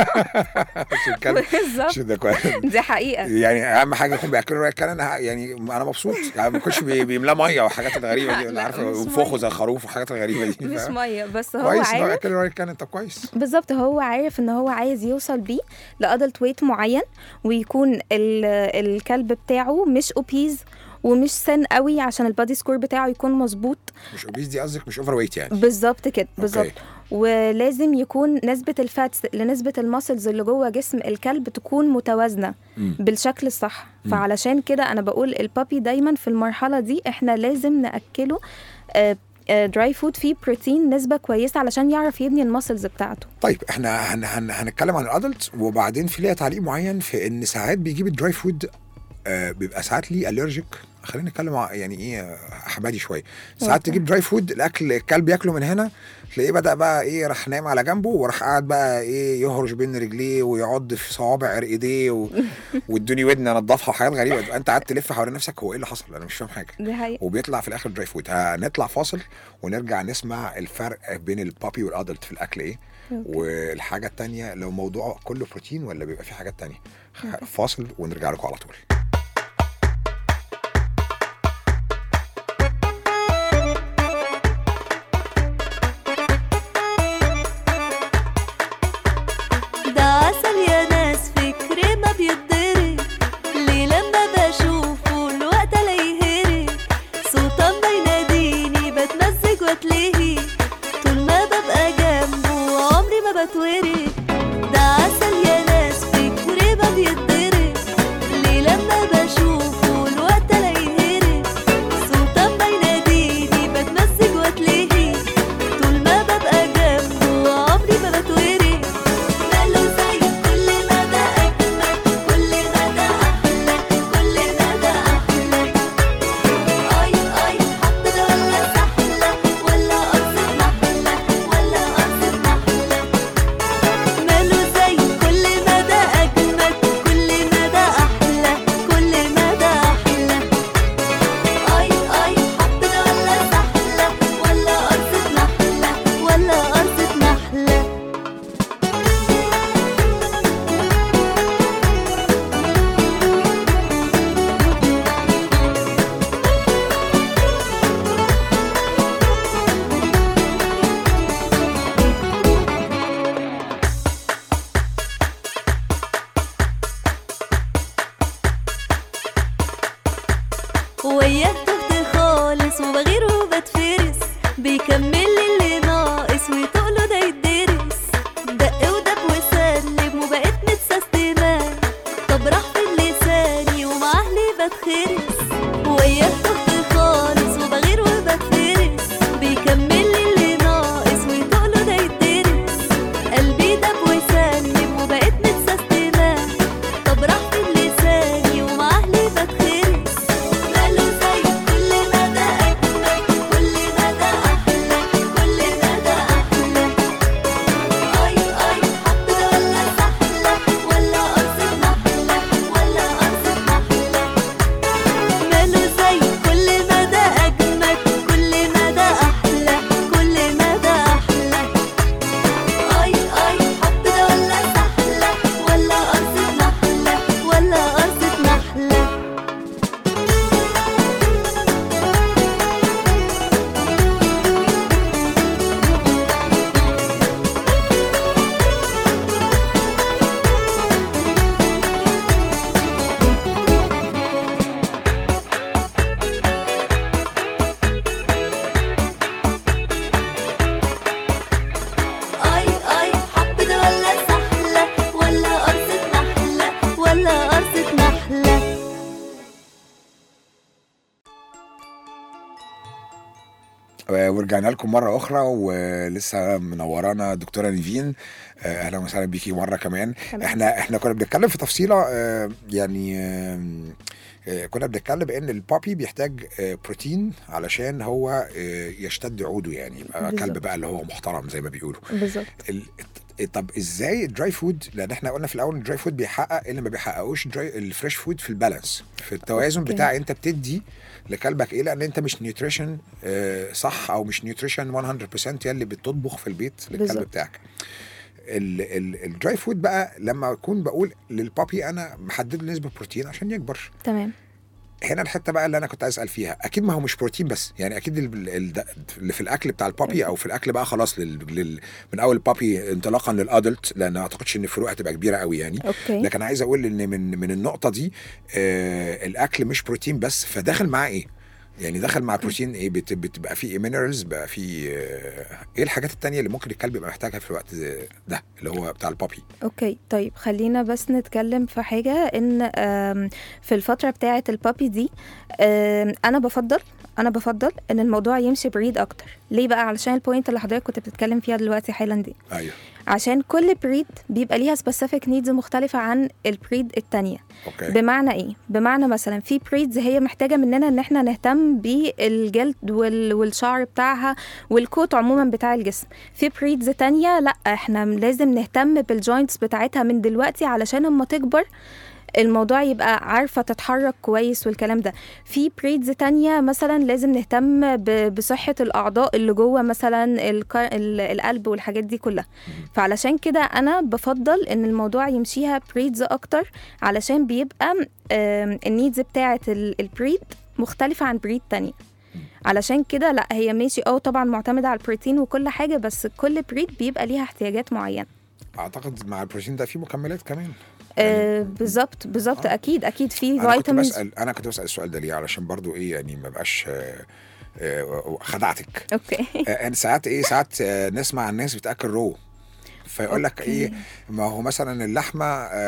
عشان الكلب عشان ده كويس. دي حقيقه يعني اهم حاجه يكون بياكلوا رويال كانن. يعني انا مبسوط يعني ما يكونش بيملاه ميه وحاجات الغريبه دي، انا عارفه، وينفخوا زي الخروف وحاجات الغريبه دي. مش ميه بس هو كويس عارف بياكل رويال كانن. طب كويس. بالظبط، هو عارف ان هو عايز يوصل بيه لادلت ويت معين، ويكون الكلب بتاعه مش اوبيز ومش سن قوي عشان البادي سكور بتاعه يكون مظبوط. مش اوبيز دي قصدك مش اوفر ويت يعني؟ بالظبط كده بالظبط. ولازم يكون نسبة الفاتس لنسبة الماسلز اللي جوه جسم الكلب تكون متوازنة م. بالشكل الصح. م. فعلشان كده أنا بقول البابي دايما في المرحلة دي إحنا لازم نأكله دراي فود فيه بروتين نسبة كويسة علشان يعرف يبني الماسلز بتاعته. طيب احنا هن هن هنتكلم عن الادلت، وبعدين في ليها تعليق معين في ان ساعات بيجيب الدراي فود آه بيبقى ساعات ليه الرجيك. خلينا نتكلم يعني ايه احبادي شويه. ساعات تجيب دراي فود الاكل الكلب ياكله من هنا، تلاقيه بدا بقى ايه راح نايم على جنبه وراح قاعد بقى ايه يهرش بين رجليه ويعض في صوابع ايديه و... وادوني ودن انضفها وحاجات غريبه. انت قاعد تلف حوالين نفسك، هو ايه اللي حصل؟ انا مش فاهم حاجه. دي حقيقة. وبيطلع في الاخر دراي فود. هنطلع فاصل ونرجع نسمع الفرق بين البابي والادلت في الاكل ايه. أوكي. والحاجه الثانيه لو موضوع كله بروتين ولا بيبقى في حاجات ثانيه. فاصل ونرجع لكم على طول. وياك تهت خالص وبغير وبتفرس بيكمل اللي ناقص وتقوله ده يتدرس دق ودب وسلم وبقيت متسستمة طب راح في لساني ومع اهلي بتخرس وياك تهت خالص وبغير وبتفرس بيكمل اللي ناقص وتقوله ده يتدرس قلبي دب وسلم وبقيت متسستمة طب راح في لساني ومع اهلي بتخرس ماله زي كل مدى اجمل كل مدى احلى كل مدى احلى اي اي حب ده ولا سحلة ولا قرصة نحلة ولا قرصة نحلة ماله زي كل مدى اجمل كل مدى احلى كل مدى احلى اي اي حب ده ولا سحلة ولا قرصة نحلة ولا قرصة نحلة اي اي حب ده ولا سحلة ولا قرصة نحلة ولا قرصة نحلة ورجعنا لكم مرة أخرى ولسه منورانا دكتورة نيفين. أهلا وسهلا بيكي مرة كمان. احنا احنا كنا بنتكلم في تفصيلة آه، يعني آه، آه، كنا بنتكلم ان البابي بيحتاج آه، بروتين علشان هو آه، يشتد عوده، يعني يبقى بالظبط. كلب بقى اللي هو محترم زي ما بيقولوا. بالظبط. ال- طب ازاي الدراي فود؟ لان احنا قلنا في الاول ان الدراي فود بيحقق اللي ما بيحققوش الدراي الفريش فود في البالانس، في التوازن أوكي. بتاع انت بتدي لكلبك ايه، لان انت مش نيوتريشن آه، صح او مش نيوتريشن مية بالمية يلي بتطبخ في البيت للكلب بالظبط. بتاعك. ال- ال- الدراي فود بقى لما اكون بقول للبابي انا محدد له نسبه بروتين عشان يكبر، تمام. هنا الحته بقى اللي انا كنت اسال فيها، اكيد ما هو مش بروتين بس، يعني اكيد ال- ال- اللي في الاكل بتاع البابي او في الاكل بقى خلاص لل... لل... من اول البابي انطلاقا للادلت، لان ما اعتقدش ان الفروق هتبقى كبيره قوي يعني. اوكي. لكن عايز اقول ان من من النقطه دي آه الاكل مش بروتين بس، فداخل معاه ايه؟ يعني دخل مع بروتين ايه؟ بت- بتبقى فيه مينرالز، بقى فيه آه، ايه الحاجات التانية اللي ممكن الكلب يبقى محتاجها في الوقت ده اللي هو بتاع البابي؟ اوكي طيب خلينا بس نتكلم في حاجة ان آم، في الفترة بتاعة البابي دي آم، انا بفضل انا بفضل ان الموضوع يمشي بريد اكتر. ليه بقى؟ علشان البوينت اللي حضرتك كنت بتتكلم فيها دلوقتي حالا دي، ايوه عشان كل بريد بيبقى ليها سبيسيفيك نيدز مختلفة عن البريد التانية. اوكي. بمعنى ايه؟ بمعنى مثلا في بريدز هي محتاجة مننا ان احنا نهتم بالجلد وال- والشعر بتاعها والكوت عموما بتاع الجسم. في بريدز تانية لا، احنا لازم نهتم بالجوينتس بتاعتها من دلوقتي علشان اما تكبر الموضوع يبقى عارفة تتحرك كويس والكلام ده. في بريدز تانية مثلا لازم نهتم ب- بصحة الأعضاء اللي جوه مثلا الك- ال- القلب والحاجات دي كلها. فعلشان كده أنا بفضل إن الموضوع يمشيها بريدز أكتر، علشان بيبقى آم، النيدز بتاعة ال- البريد مختلفة عن بريد تانية. علشان كده لا، هي ماشي اه طبعا معتمدة على البروتين وكل حاجة، بس كل بريد بيبقى ليها احتياجات معينة. اعتقد مع البروتين ده في مكملات كمان. آه، بالظبط بالظبط. آه. اكيد اكيد في انا كنت فيتامينز. بسال انا كنت بسال السؤال ده ليه؟ علشان برضو ايه يعني ما بقاش آه، آه، خدعتك. اوكي. آه، انا ساعات ايه ساعات آه، نسمع الناس بتاكل رو، فيقول لك أوكي. ايه، ما هو مثلا اللحمه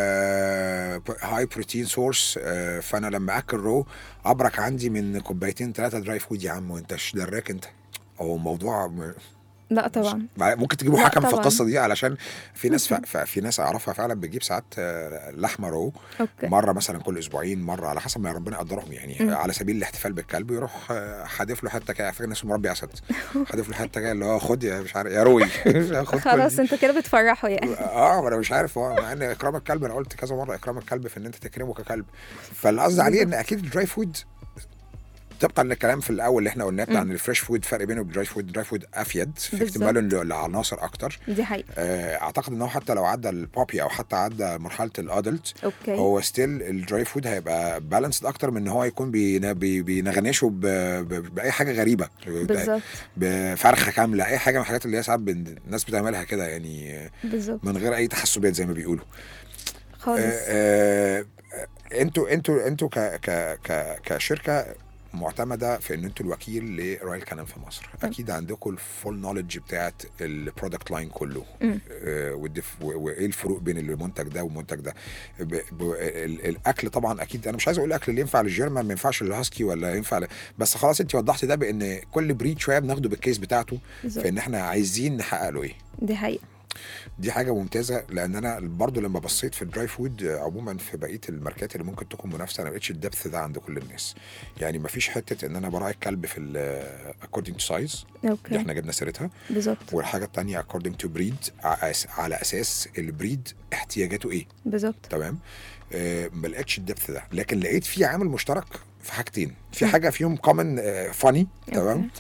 هاي بروتين سورس، فانا لما اكل رو ابرك عندي من كوبايتين ثلاثه دراي فود. يا عم وانت مش دراك انت؟ هو موضوع م- لا طبعا. ممكن تجيبوا لا حكم في طبعاً. القصه دي، علشان في ناس ف... ف... في ناس اعرفها فعلا بتجيب ساعات آه، لحمه رو اوكي. مره مثلا كل اسبوعين، مره على حسب ما ربنا يقدرهم يعني، مم. على سبيل الاحتفال بالكلب يروح آه، حادف له حته كده، فاكر ناس مربي اسد حادف له حته كده اللي هو خد يا مش عارف يا روي خد كل خلاص دي. انت كده بتفرحه يعني. اه ما انا مش عارف، هو مع ان اكرام الكلب انا قلت كذا مره اكرام الكلب في ان انت تكرمه ككلب، فالقصد عليه ان اكيد الدراي فود طبقا للكلام في الاول اللي احنا قلناه بتاع ان الفريش فود فرق بينه والدراي فود، الدراي فود افيد في بالظبط. اكتماله لعناصر اكتر. دي حقيقة. آه، اعتقد ان هو حتى لو عدى البابي او حتى عدى مرحله الادلت، اوكي. هو ستيل الدراي فود هيبقى بالانسد اكتر من ان هو يكون بين- بي- بينغنشه ب- ب- باي حاجه غريبه، بالظبط بفرخه كامله، اي حاجه من الحاجات اللي هي ساعات بن- الناس بتعملها كده يعني آه، بالظبط من غير اي تحسبات زي ما بيقولوا. خالص. آه، آه، انتوا انتوا انتوا ك ك ك كشركه معتمده في ان انتوا الوكيل لرويال كانن في مصر. اكيد عندكم الفول نوليدج بتاعت البرودكت لاين كله، آه وايه الفروق بين المنتج ده والمنتج ده. ب ب الاكل طبعا اكيد انا مش عايز اقول الاكل اللي ينفع للجيرمان ما ينفعش للهاسكي ولا ينفع ل... بس خلاص انت وضحتي ده بان كل بريد شويه بناخده بالكيس بتاعته، فان احنا عايزين نحقق له ايه. دي حقيقه، دي حاجه ممتازه. لان انا برضو لما بصيت في الدراي فود عموما في بقيه الماركات اللي ممكن تكون منافسه، انا ما لقيتش الدبث ده عند كل الناس. يعني ما فيش حته ان انا براعي الكلب في according to size اوكي احنا جبنا سيرتها بالظبط. والحاجه الثانيه according to breed على اساس البريد احتياجاته ايه بالظبط. تمام. آه ما لقيتش الدبث ده، لكن لقيت في عامل مشترك في حاجتين، في حاجه فيهم common فاني uh, تمام.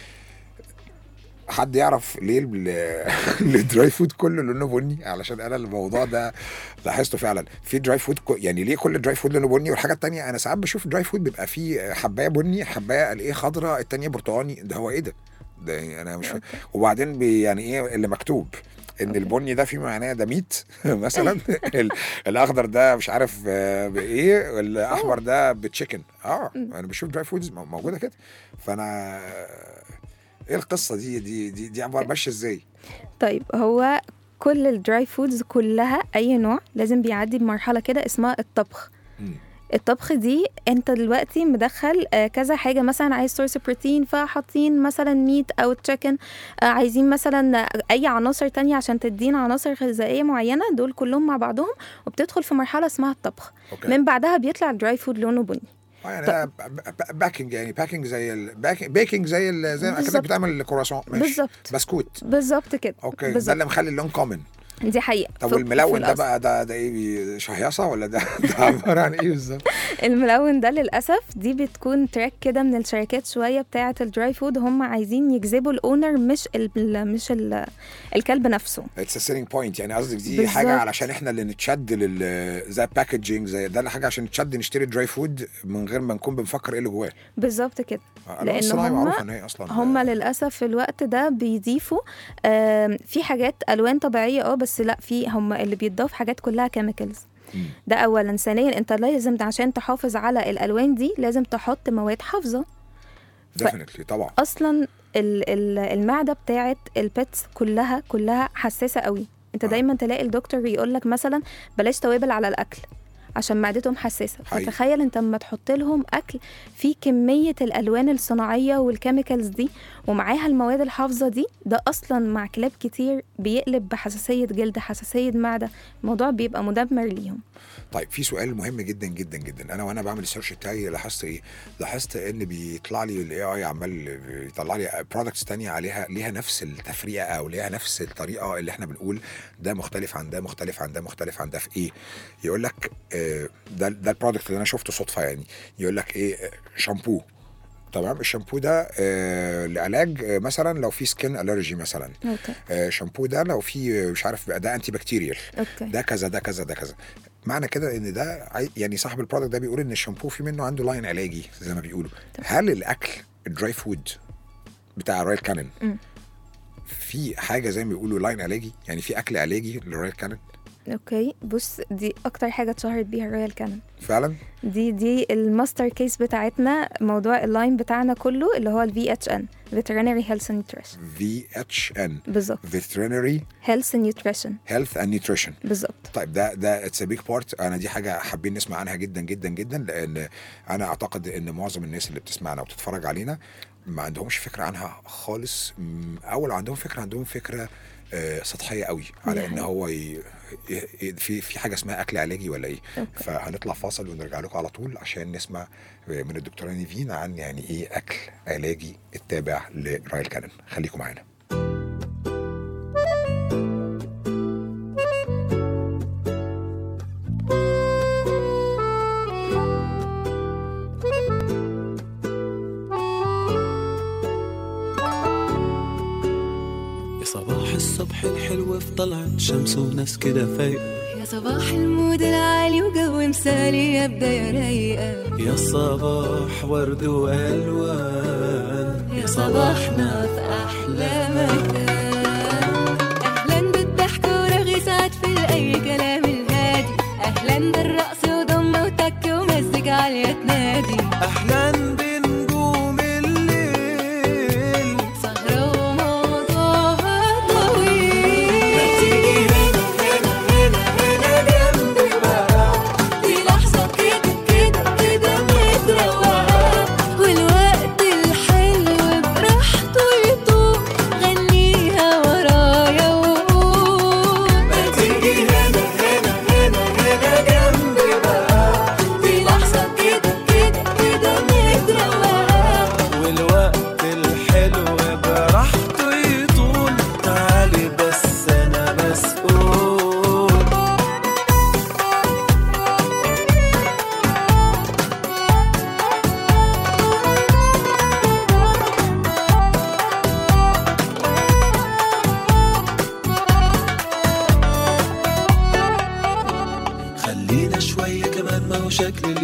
حد يعرف ليه الدراي فود كله لونه بني؟ علشان انا الموضوع ده لاحظته فعلا في دراي فود، يعني ليه كل دراي فود لونه بني؟ والحاجه الثانيه انا ساعات بشوف دراي فود بيبقى فيه حبايه بني، حبايه الايه خضراء، الثانيه برتقاني. ده هو ايه ده؟ ده يعني انا مش فاهم. وبعدين يعني ايه اللي مكتوب ان البني ده فيه معناه ده ميت مثلا، الاخضر ده مش عارف بايه، والاحمر ده بتشيكن. اه انا بشوف دراي فودز موجوده كده. فانا ايه القصه دي دي دي دي عباره ماشيه ازاي؟ طيب هو كل الدراي فودز كلها اي نوع لازم بيعدي بمرحله كده اسمها الطبخ. م. الطبخ دي انت دلوقتي مدخل كذا حاجه، مثلا عايز سورس بروتين فحاطين مثلا ميت او تشيكن، عايزين مثلا اي عناصر تانية عشان تدينا عناصر غذائيه معينه، دول كلهم مع بعضهم وبتدخل في مرحله اسمها الطبخ. أوكي. من بعدها بيطلع الدراي فود لونه بني. يعني باكينج، يعني باكينج زي الباكينج بيكنج زي ال زي ما كانت بتعمل الكرواسون بالظبط، بسكوت بالظبط كده. اوكي بالزبط. ده اللي مخلي اللون كومن. دي حقيقه. طب والملون ده بقى ده ده ايه، شهيصه ولا ده ده عباره عن ايه بالظبط؟ الملون ده للاسف دي بتكون تراك كده من الشركات شويه بتاعه الدراي فود، هم عايزين يجذبوا الاونر مش ال مش ال الكلب نفسه. اتس ا سيلينج بوينت، يعني قصدك دي بالزبط. حاجه علشان احنا اللي نتشد لل زي باكجينج زي ده، حاجه عشان نتشد نشتري دراي فود من غير ما نكون بنفكر ايه اللي جواه. بالظبط كده. لان هم هم للاسف في الوقت ده بيضيفوا في حاجات الوان طبيعيه اه بس لا، في هم اللي بيتضاف حاجات كلها كيميكالز. ده اولا. ثانيا انت لازم عشان تحافظ على الالوان دي لازم تحط مواد حافظه. ديفينتلي طبعا. اصلا المعده بتاعه البيتس كلها كلها حساسه قوي. انت آه. دايما تلاقي الدكتور يقول لك مثلا بلاش توابل على الاكل عشان معدتهم حساسه. حقيقي. فتخيل انت لما تحط لهم اكل فيه كميه الالوان الصناعيه والكيميكالز دي ومعاها المواد الحافظه دي، ده اصلا مع كلاب كتير بيقلب بحساسيه جلد، حساسيه معده، الموضوع بيبقى مدمر ليهم. طيب في سؤال مهم جدا جدا جدا، انا وانا بعمل السيرش بتاعي لاحظت ايه؟ لاحظت ان بيطلع لي الاي اي عمال بيطلع لي برودكتس تانية عليها ليها نفس التفريقه او ليها نفس الطريقه اللي احنا بنقول ده مختلف عن ده مختلف عن ده مختلف عن ده في ايه؟ يقول لك ده ده البرودكت اللي انا شفته صدفه، يعني يقول لك ايه، شامبو تمام. الشامبو ده آه لعلاج آه مثلا لو في سكين الرجي مثلا. أوكي. آه شامبو ده لو في مش عارف ده انتي بكتيريال. أوكي. ده كذا ده كذا ده كذا. معنى كده ان ده يعني صاحب البرودكت ده بيقول ان الشامبو في منه عنده لاين علاجي زي ما بيقولوا. هل الاكل الدراي فود بتاع رويال كانن في حاجه زي ما بيقولوا لاين علاجي؟ يعني في اكل علاجي لرويال كانن؟ اوكي بص، دي اكتر حاجه اتشهرت بيها الرويال كانن فعلا. دي دي الماستر كيس بتاعتنا، موضوع اللاين بتاعنا كله اللي هو الفي اتش ان Veterinary Health and Nutrition. في اتش ان بالظبط. Veterinary Health and Nutrition. Health and Nutrition بالظبط. طيب ده ده اتس ا بيج بارت. انا دي حاجه حابين نسمع عنها جدا جدا جدا، لان انا اعتقد ان معظم الناس اللي بتسمعنا وبتتفرج علينا ما عندهمش فكره عنها خالص، او لو عندهم فكره عندهم فكره آه سطحيه قوي على ان هو ي... ي... في في حاجه اسمها اكل علاجي ولا ايه. أوكي. فهنطلع فاصل ونرجع لكم على طول عشان نسمع من الدكتوره نيفين عن يعني ايه اكل علاجي التابع لرويال كانن. خليكم معانا. الصبح الحلو في طلعت شمس وناس كده فايقة، يا صباح المود العالي وجو مثالي يا بداية رايقة، يا صباح ورد وألوان، يا صباحنا في أحلى مكان. أهلا بالضحك ورغي سعد في أي كلام الهادي، أهلا بالرقص وضمة وتك ومزج عالية تنادي، أهلا بنجوم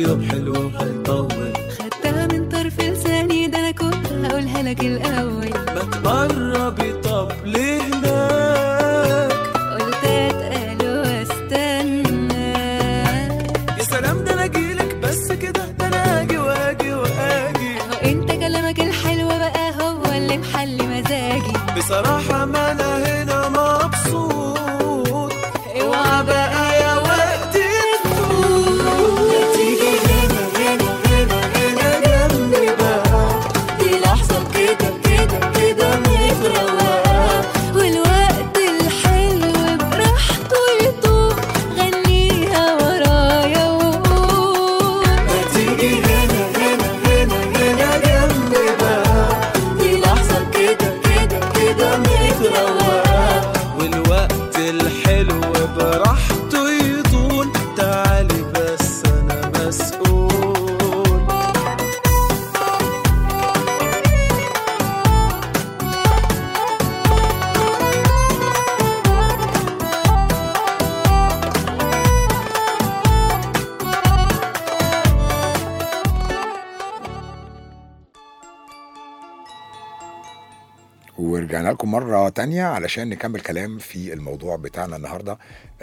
اليوم حلو وهيطول. خدتها من طرف لساني ده انا كنت هقولها لك الاول. ما تقربي طب لهناك، قلت اتقل واستنى. يا سلام ده انا اجيلك بس كده، ده انا اجي واجي واجي. هو انت كلامك الحلو بقى هو اللي محلي مزاجي. بصراحة ما انا هنا مبسوط، اوعى بقى يا وقت تفوت. تيجي هنا هنا هنا هنا جنبي بقى، دي لحظة كده كده كده متروقة، والوقت الحلو براحته يطوق. غنيها ورايا وقول. ما تيجي هنا هنا هنا هنا جنبي بقى، دي لحظة كده كده كده متروقة، والوقت الحلو براحته يطول. تعالي بس انا مسؤول. ورجعنا لكم مرة تانية علشان نكمل كلام في الموضوع بتاعنا النهاردة.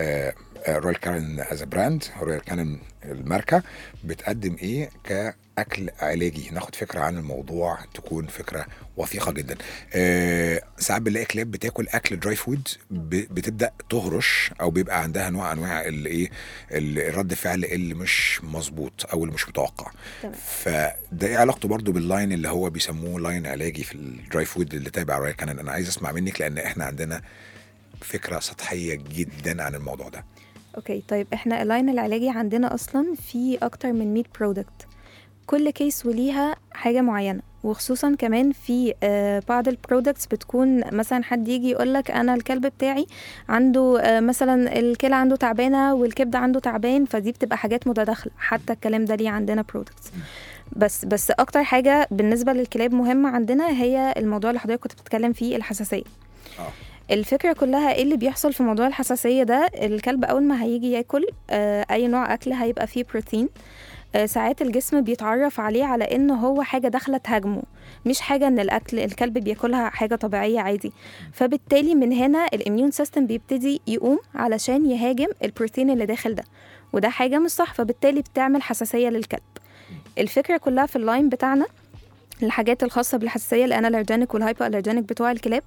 رويال كانن از براند، رويال كانن الماركة بتقدم ايه كأكل علاجي. ناخد فكرة عن الموضوع تكون فكرة وثيقة جدا. آه ساعات بنلاقي كلاب بتاكل اكل دراي فود بتبدأ تهرش او بيبقى عندها نوع انواع الايه الرد فعل اللي مش مظبوط او اللي مش متوقع. فده ايه علاقته برضو باللاين اللي هو بيسموه لاين علاجي في الدراي فود اللي تابع رويال كانن؟ انا عايز اسمع منك لان احنا عندنا فكرة سطحية جدا عن الموضوع ده. اوكي طيب احنا اللاين العلاجي عندنا اصلا في اكتر من مية برودكت، كل كيس وليها حاجة معينة، وخصوصا كمان في آه بعض البرودكتس بتكون مثلا حد يجي يقولك انا الكلب بتاعي عنده آه مثلا الكلى عنده تعبانة والكبد عنده تعبان، فدي بتبقى حاجات متداخلة. حتى الكلام ده ليه عندنا برودكتس. بس بس اكتر حاجة بالنسبة للكلاب مهمة عندنا هي الموضوع اللي حضرتك كنت بتتكلم فيه، الحساسية. اه الفكرة كلها ايه اللي بيحصل في موضوع الحساسية ده؟ الكلب اول ما هيجي ياكل آه اي نوع اكل هيبقى فيه بروتين، آه ساعات الجسم بيتعرف عليه على انه هو حاجة داخلة تهاجمه، مش حاجة ان الاكل الكلب بياكلها حاجة طبيعية عادي. فبالتالي من هنا الاميون سيستم بيبتدي يقوم علشان يهاجم البروتين اللي داخل ده، وده حاجة مش صح، فبالتالي بتعمل حساسية للكلب. الفكرة كلها في اللاين بتاعنا الحاجات الخاصة بالحساسية الانالرجينيك والهايبو الرجينيك بتوع الكلاب،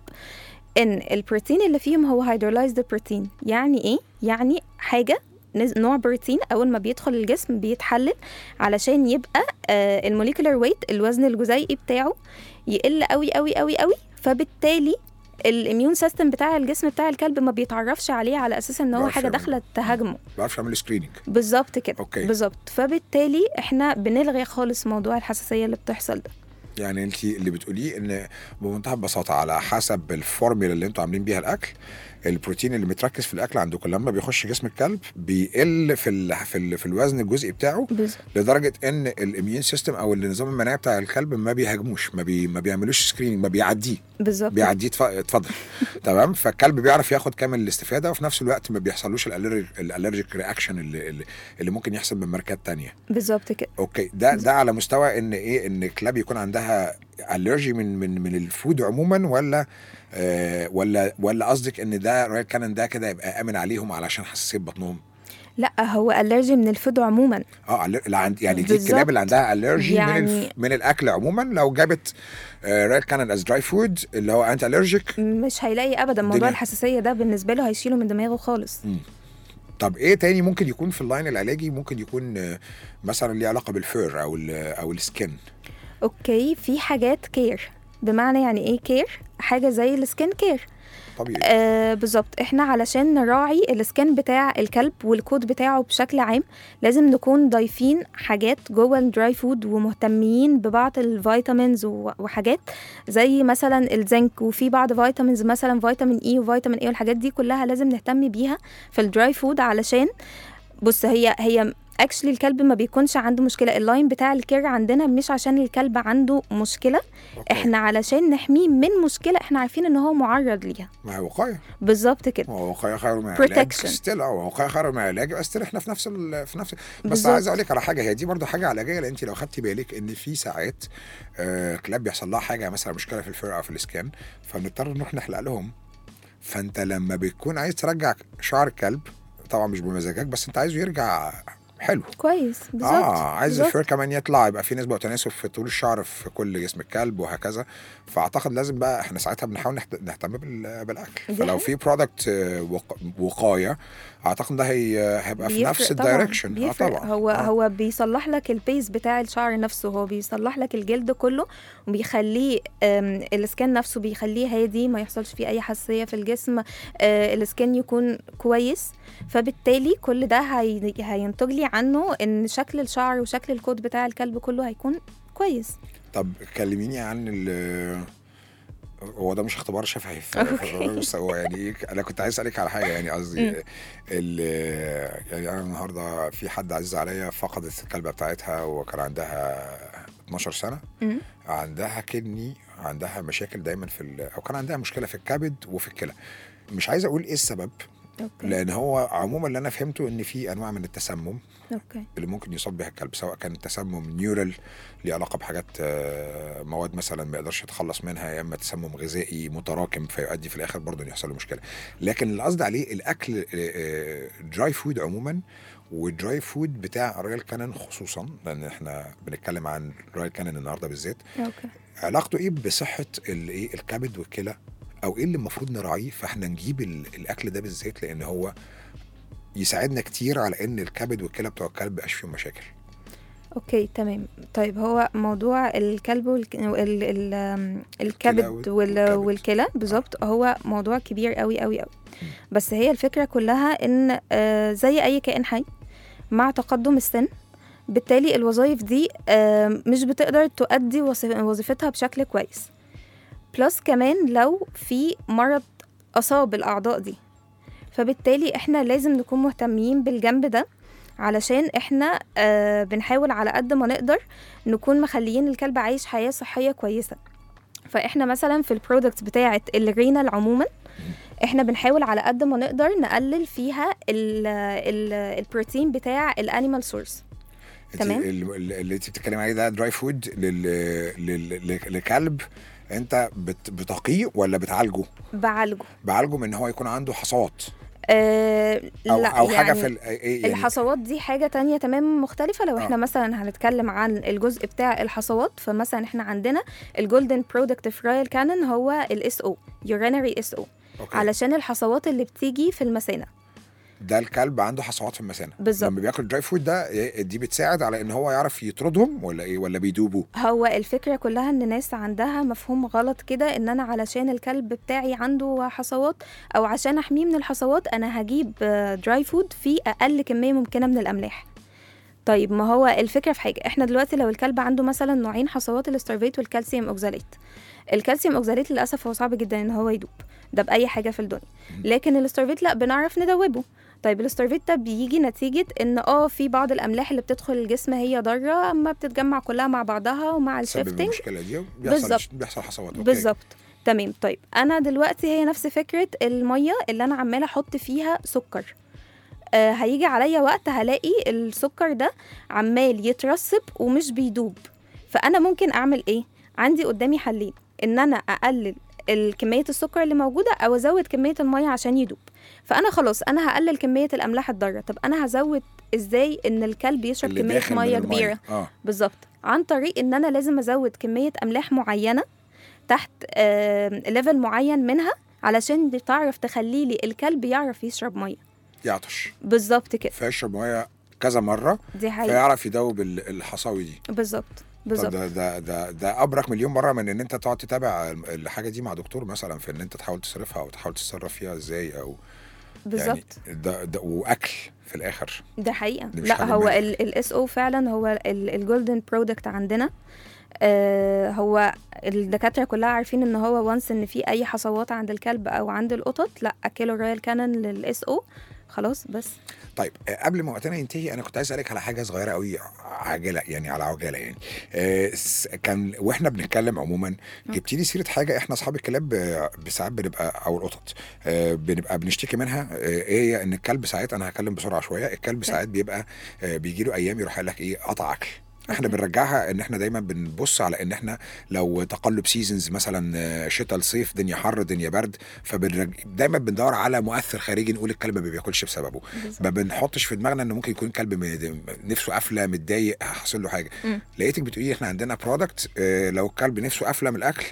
ان البروتين اللي فيهم هو هيدرولايزد بروتين. يعني ايه؟ يعني حاجه نوع بروتين اول ما بيدخل الجسم بيتحلل علشان يبقى آه الموليكولر ويت الوزن الجزيئي بتاعه يقل قوي قوي قوي قوي، فبالتالي الاميون سيستم بتاع الجسم بتاع الكلب ما بيتعرفش عليه على اساس ان هو حاجه داخله تهاجمه، ما بعرفش اعمل سكريننج. بالظبط كده. أوكي. بالظبط. فبالتالي احنا بنلغي خالص موضوع الحساسيه اللي بتحصل ده. يعني انت اللي بتقوليه ان بمنتهى البساطه على حسب الفورمولا اللي انتوا عاملين بيها الاكل، البروتين اللي متركز في الاكل عندكم لما بيخش جسم الكلب بيقل في ال في, ال في الوزن الجزئي بتاعه بالزبط. لدرجه ان الاميون سيستم او النظام المناعي بتاع الكلب ما بيهاجموش، ما, بي ما بيعملوش سكريننج، ما بيعديه بالظبط، بيعديه. اتفضل. تمام. فالكلب بيعرف ياخد كامل الاستفاده، وفي نفس الوقت ما بيحصلوش الالرجيك رياكشن اللي اللي ممكن يحصل من ماركات تانية. بالظبط كده. اوكي. ده ده على مستوى ان ايه ان الكلاب يكون عندها الرجي من من من الفود عموما، ولا آه ولا ولا قصدك ان ده رويال كانن ده كده يبقى امن عليهم علشان حساسيه بطنهم؟ لا، هو الرجي من الفود عموما. اه يعني دي الكلاب اللي عندها الرجي يعني من الف... من الاكل عموما لو جابت آه رويال كانن از دراي فود اللي هو انت الرجيك مش هيلاقي ابدا موضوع الحساسيه ده بالنسبه له هيشيله من دماغه خالص. م. طب ايه تاني ممكن يكون في اللاين العلاجي؟ ممكن يكون آه مثلا ليه علاقه بالفير او ال او السكين. اوكي، في حاجات كير. بمعنى يعني ايه كير؟ حاجه زي السكين كير طبيعي. آه بالظبط. احنا علشان نراعي السكين بتاع الكلب والكود بتاعه بشكل عام لازم نكون ضايفين حاجات جوه الدراي فود ومهتمين ببعض الفيتامينز وحاجات زي مثلا الزنك، وفي بعض فيتامينز مثلا فيتامين اي وفيتامين اي والحاجات دي كلها لازم نهتم بيها في الدراي فود. علشان بص هي هي اكشلي الكلب ما بيكونش عنده مشكله. اللاين بتاع الكير عندنا مش عشان الكلب عنده مشكله، أوكي. احنا علشان نحميه من مشكله احنا عارفين ان هو معرض ليها. ما هي وقايه، بالظبط كده. هو وقايه خير من علاج Protection. ستيل. اه وقايه خير من علاج، ستيل احنا في نفس ال... في نفس بس بالظبط. عايز اقول لك على حاجه، هي دي برضو حاجه علاجيه، لان انت لو خدتي بالك ان في ساعات آه كلاب بيحصل لها حاجه مثلا مشكله في الفرقه او في الاسكان، فبنضطر نروح نحلق لهم. فانت لما بتكون عايز ترجع شعر الكلب، طبعا مش بمزاجك بس انت عايزه يرجع حلو كويس. بالظبط. اه عايز بالظبط. الفير كمان يطلع، يبقى في نسبه وتناسب في طول الشعر في كل جسم الكلب وهكذا. فاعتقد لازم بقى احنا ساعتها بنحاول نحت- نهتم بال- بالاكل. دي فلو حقيقة. في برودكت وقايه اعتقد ده هي هيبقى في بيفرق نفس طبعاً، الدايركشن. اه بيفرق. طبعا هو آه. هو بيصلح لك البيس بتاع الشعر نفسه، هو بيصلح لك الجلد كله وبيخليه آم، السكان نفسه بيخليه هادي، ما يحصلش فيه اي حساسيه في الجسم، آه، السكان يكون كويس. فبالتالي كل ده هي- هينتج لي عنه ان شكل الشعر وشكل الكود بتاع الكلب كله هيكون كويس. طب كلميني عن ال هو ده مش اختبار شفهي أوكي. بس هو يعني إيه، انا كنت عايز اسالك على حاجه، يعني قصدي مم. ال يعني انا النهارده في حد عزيز عليا فقدت الكلبه بتاعتها وكان عندها اتناشر سنه، مم. عندها كدني، عندها مشاكل دايما في ال... او كان عندها مشكله في الكبد وفي الكلى. مش عايز اقول ايه السبب، اوكي. لان هو عموما اللي انا فهمته ان في انواع من التسمم اوكي. اللي ممكن يصاب بها الكلب، سواء كان تسمم نيورال ليه علاقه بحاجات آه، مواد مثلا ما يقدرش يتخلص منها، يا اما تسمم غذائي متراكم فيؤدي في الاخر برضه ان يحصل له مشكله. لكن اللي قصدي عليه الاكل دراي فود عموما، والدراي فود بتاع رويال كانن خصوصا، لان احنا بنتكلم عن رويال كانن النهارده بالذات، اوكي. علاقته ايه بصحه الايه الكبد والكلى، او ايه اللي المفروض نراعيه. فاحنا نجيب ال- الاكل ده بالذات لان هو يساعدنا كتير على ان الكبد والكلى بتوع الكلب مبقاش فيهم مشاكل. اوكي تمام. طيب هو موضوع الكلب والك... ال... ال... آم، الكبد وال... والكبد. والكلى بالظبط هو موضوع كبير قوي قوي قوي. بس هي الفكرة كلها ان آه، زي اي كائن حي مع تقدم السن، بالتالي الوظائف دي آه، مش بتقدر تؤدي وظيف- وظيفتها بشكل كويس. بلس كمان لو في مرض أصاب الأعضاء دي، فبالتالي احنا لازم نكون مهتمين بالجنب ده، علشان احنا آه بنحاول على قد ما نقدر نكون مخليين الكلب عايش حياة صحية كويسة. فاحنا مثلا في البرودكت بتاعة الرينال عموما احنا بنحاول على قد ما نقدر نقلل فيها ال ال البروتين بتاع الانيمال سورس. تمام. ال- ال- اللي انت بتتكلم عليه ده دراي فود لل... لل... لل- لكلب، انت بت... بتقيه ولا بتعالجه؟ بعالجه. بعالجه من ان هو يكون عنده حصوات آه او لا او حاجه يعني في ال... ايه يعني الحصوات دي حاجة تانية تمام مختلفة. لو احنا آه. مثلا هنتكلم عن الجزء بتاع الحصوات، فمثلا احنا عندنا الجولدن برودكت في رويال كانن هو الاس او urinary اس او، أوكي. علشان الحصوات اللي بتيجي في المثانة. ده الكلب عنده حصوات في المثانه، بالظبط. لما بياكل دراي فود ده إيه- دي بتساعد على ان هو يعرف يطردهم ولا ايه، ولا بيدوبوا؟ هو الفكرة كلها ان ناس عندها مفهوم غلط كده، ان انا علشان الكلب بتاعي عنده حصوات او عشان احميه من الحصوات انا هجيب دراي فود فيه اقل كمية ممكنة من الاملاح. طيب ما هو الفكرة في حاجة، احنا دلوقتي لو الكلب عنده مثلا نوعين حصوات، الاستارفيت والكالسيوم اوكزاليت. الكالسيوم اوكزاليت للاسف هو صعب جدا ان هو يدوب، ده باي حاجة في الدنيا. لكن الاستارفيت لا، بنعرف ندوبه. طيب الاستارفيت ده بيجي نتيجة ان اه في بعض الاملاح اللي بتدخل الجسم هي ضارة، اما بتتجمع كلها مع بعضها ومع سبب الشيفتنج. المشكله دي بيحصل بالظبط. بيحصل حصوات. أوكي. بالظبط. تمام. طيب انا دلوقتي هي نفس فكرة المية اللي انا عمالة احط فيها سكر، آه هيجي عليا وقت هلاقي السكر ده عمال يترسب ومش بيدوب. فانا ممكن اعمل ايه؟ عندي قدامي حلين، ان انا اقلل الكمية السكر اللي موجودة او ازود كمية المية عشان يدوب. فانا خلاص انا هقلل كمية الاملاح الضارة. طب انا هزود ازاي ان الكلب يشرب اللي كمية داخل من مية المية. كبيرة؟ اه بالظبط، عن طريق ان انا لازم ازود كمية املاح معينة تحت ليفل معين منها، علشان تعرف تخلي لي الكلب يعرف يشرب مية. يعطش بالظبط كده. فيشرب ميه كذا مره دي حقيقة. فيعرف يدوب ال- الحصاوي دي. بالظبط. طب بالظبط. ده ده ده ده ابرك مليون مره من ان انت تقعد تتابع الحاجه دي مع دكتور مثلا، في ان انت تحاول تصرفها او تحاول تتصرف فيها ازاي، او بالظبط. يعني ده, ده واكل في الاخر. ده حقيقة. دي مش لا حاجة هو منها. الاس او فعلا هو الجولدن برودكت عندنا. آه هو الدكاترة كلها عارفين ان هو وانس ان في اي حصوات عند الكلب او عند القطط، لا اكلوا رويال كانن للاس او خلاص بس. طيب قبل ما وقتنا ينتهي انا كنت عايز اسالك على حاجه صغيره قوي عاجله يعني على عجاله يعني آه كان واحنا بنتكلم عموما جبتي لي سيره حاجه احنا اصحاب الكلاب بساعات بنبقى او القطط آه بنبقى بنشتكي منها ايه آه هي ان الكلب ساعات انا هكلم بسرعه شويه الكلب ساعات بيبقى آه بيجي له ايام يروح قال لك ايه قطع اكل. احنا بنرجعها ان احنا دايما بنبص على ان احنا لو تقلب سيزونز مثلا شتاء لصيف دنيا حر دنيا برد فدايما بندور على مؤثر خارجي نقول الكلب ما بياكلش بسببه. ما بنحطش في دماغنا ان ممكن يكون كلب نفسه قافله متضايق حصل له حاجه. م. لقيتك بتقولي احنا عندنا برودكت اه لو الكلب نفسه قافله من الاكل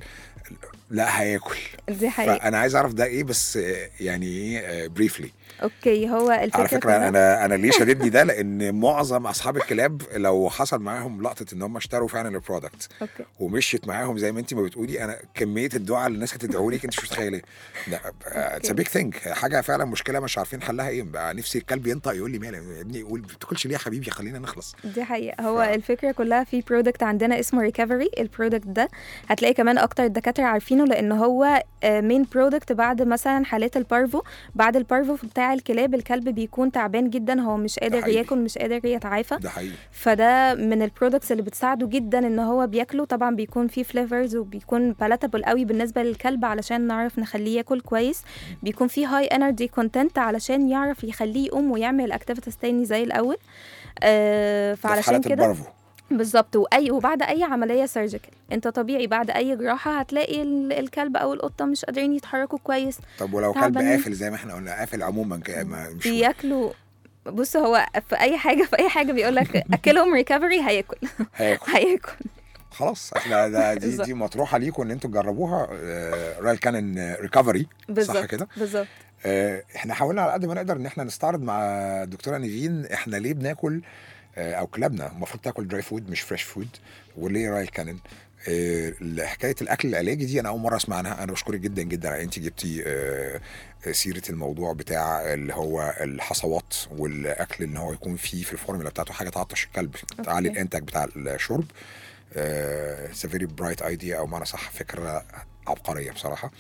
لا هياكل. دي حقيقة. فانا عايز اعرف ده ايه بس يعني ايه بريفلي. اوكي هو الفكره على فكره كلها. انا انا ليه شددني ده لان معظم اصحاب الكلاب لو حصل معاهم لقطه ان هم اشتروا فعلا البرودكت ومشيت معاهم زي ما انت ما بتقولي انا كميه الدعاء اللي الناس هتدعوا لك انت مش متخيله. لا اتس ا بيج ثينج حاجه فعلا مشكله مش عارفين حلها ايه. بقى نفسي الكلب ينطق يقول لي مالي يا ابني يقول بتاكلش ليه يا حبيبي خلينا نخلص. دي حقيقه. هو ف... الفكره كلها في برودكت عندنا اسمه ريكفري. البرودكت ده هتلاقي كمان اكتر الدكاتره عارفينه لان هو مين برودكت بعد مثلا حالات البارفو. بعد البارفو بتاع الكلاب الكلب بيكون تعبان جدا هو مش قادر ياكل مش قادر يتعافى. ده حقيقي. فده من البرودكتس اللي بتساعده جدا ان هو بياكله. طبعا بيكون فيه فليفرز وبيكون بالاتابل قوي بالنسبه للكلب علشان نعرف نخليه ياكل كويس. بيكون فيه هاي انرجي كونتنت علشان يعرف يخليه يقوم ويعمل اكتيفيتيز تاني زي الاول. آه فعلشان كده بالظبط. واي وبعد اي عمليه سيرجيكال انت طبيعي بعد اي جراحه هتلاقي الكلب او القطه مش قادرين يتحركوا كويس. طب ولو كلب قافل زي ما احنا قلنا قافل عموما مش بياكلوا. بص هو في اي حاجه في اي حاجه بيقول لك اكلهم ريكفري هياكل هياكل هياكل خلاص. احنا ده دي دي مطروحه ليكم ان انتوا تجربوها. رايل كانن ريكفري صح كده بالظبط. احنا حاولنا على قد ما نقدر ان احنا نستعرض مع الدكتوره نيفين احنا ليه بناكل او كلابنا المفروض تاكل دراي فود مش فريش فود وليه رايل كانن. أه حكايه الاكل العلاجي دي انا اول مره اسمع عنها. انا بشكرك جدا جدا انت جبتي أه سيره الموضوع بتاع اللي هو الحصوات والاكل ان هو يكون فيه في الفورمولا بتاعته حاجه تعطش الكلب تعلي الانتاج بتاع الشرب. اتس ا فيري برايت ايديا او معنى صح فكره عبقريه بصراحه.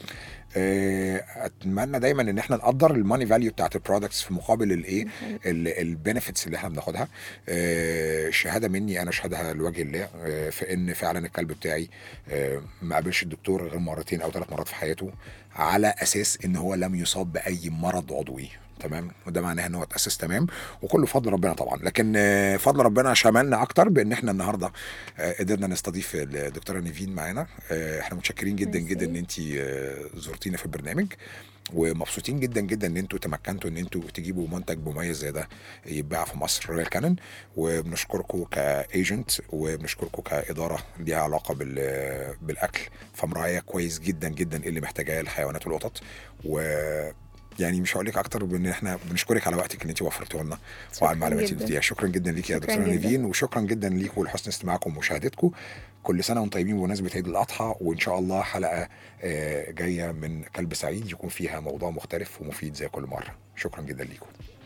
اتمنى دايما ان احنا نقدر الماني فاليو بتاعت البرودكتس في مقابل الايه البنفيتس اللي احنا بناخدها. شهاده مني انا شهادها لوجه الله في ان فعلا الكلب بتاعي ما قابلش الدكتور غير مرتين او ثلاث مرات في حياته على اساس ان هو لم يصاب باي مرض عضوي. تمام. وده معناه ان هو اتاسس تمام وكله فضل ربنا طبعا. لكن فضل ربنا شملنا اكتر بان احنا النهارده قدرنا نستضيف الدكتوره نيفين معانا. احنا متشكرين جدا جدا ان انت زرتينا في البرنامج ومبسوطين جدا جدا ان انتوا تمكنتوا ان انتوا تجيبوا منتج مميز زي ده يتباع في مصر رايل كانن. وبنشكركم كايجنت وبنشكركم كاداره ليها علاقه بالاكل فمراعيه كويس جدا جدا اللي محتاجاه الحيوانات والقطط. و يعني مش هقول لك اكتر من ان احنا بنشكرك على وقتك اللي انت وفرتيه لنا وعلى المعلومات اللي اديتيها. شكرا جدا ليكي يا دكتوره نيفين وشكرا جدا ليكم ولحسن استماعكم ومشاهدتكم. كل سنه وانتم طيبين بمناسبه عيد الاضحى وان شاء الله حلقه جايه من كلب سعيد يكون فيها موضوع مختلف ومفيد زي كل مره. شكرا جدا ليكم.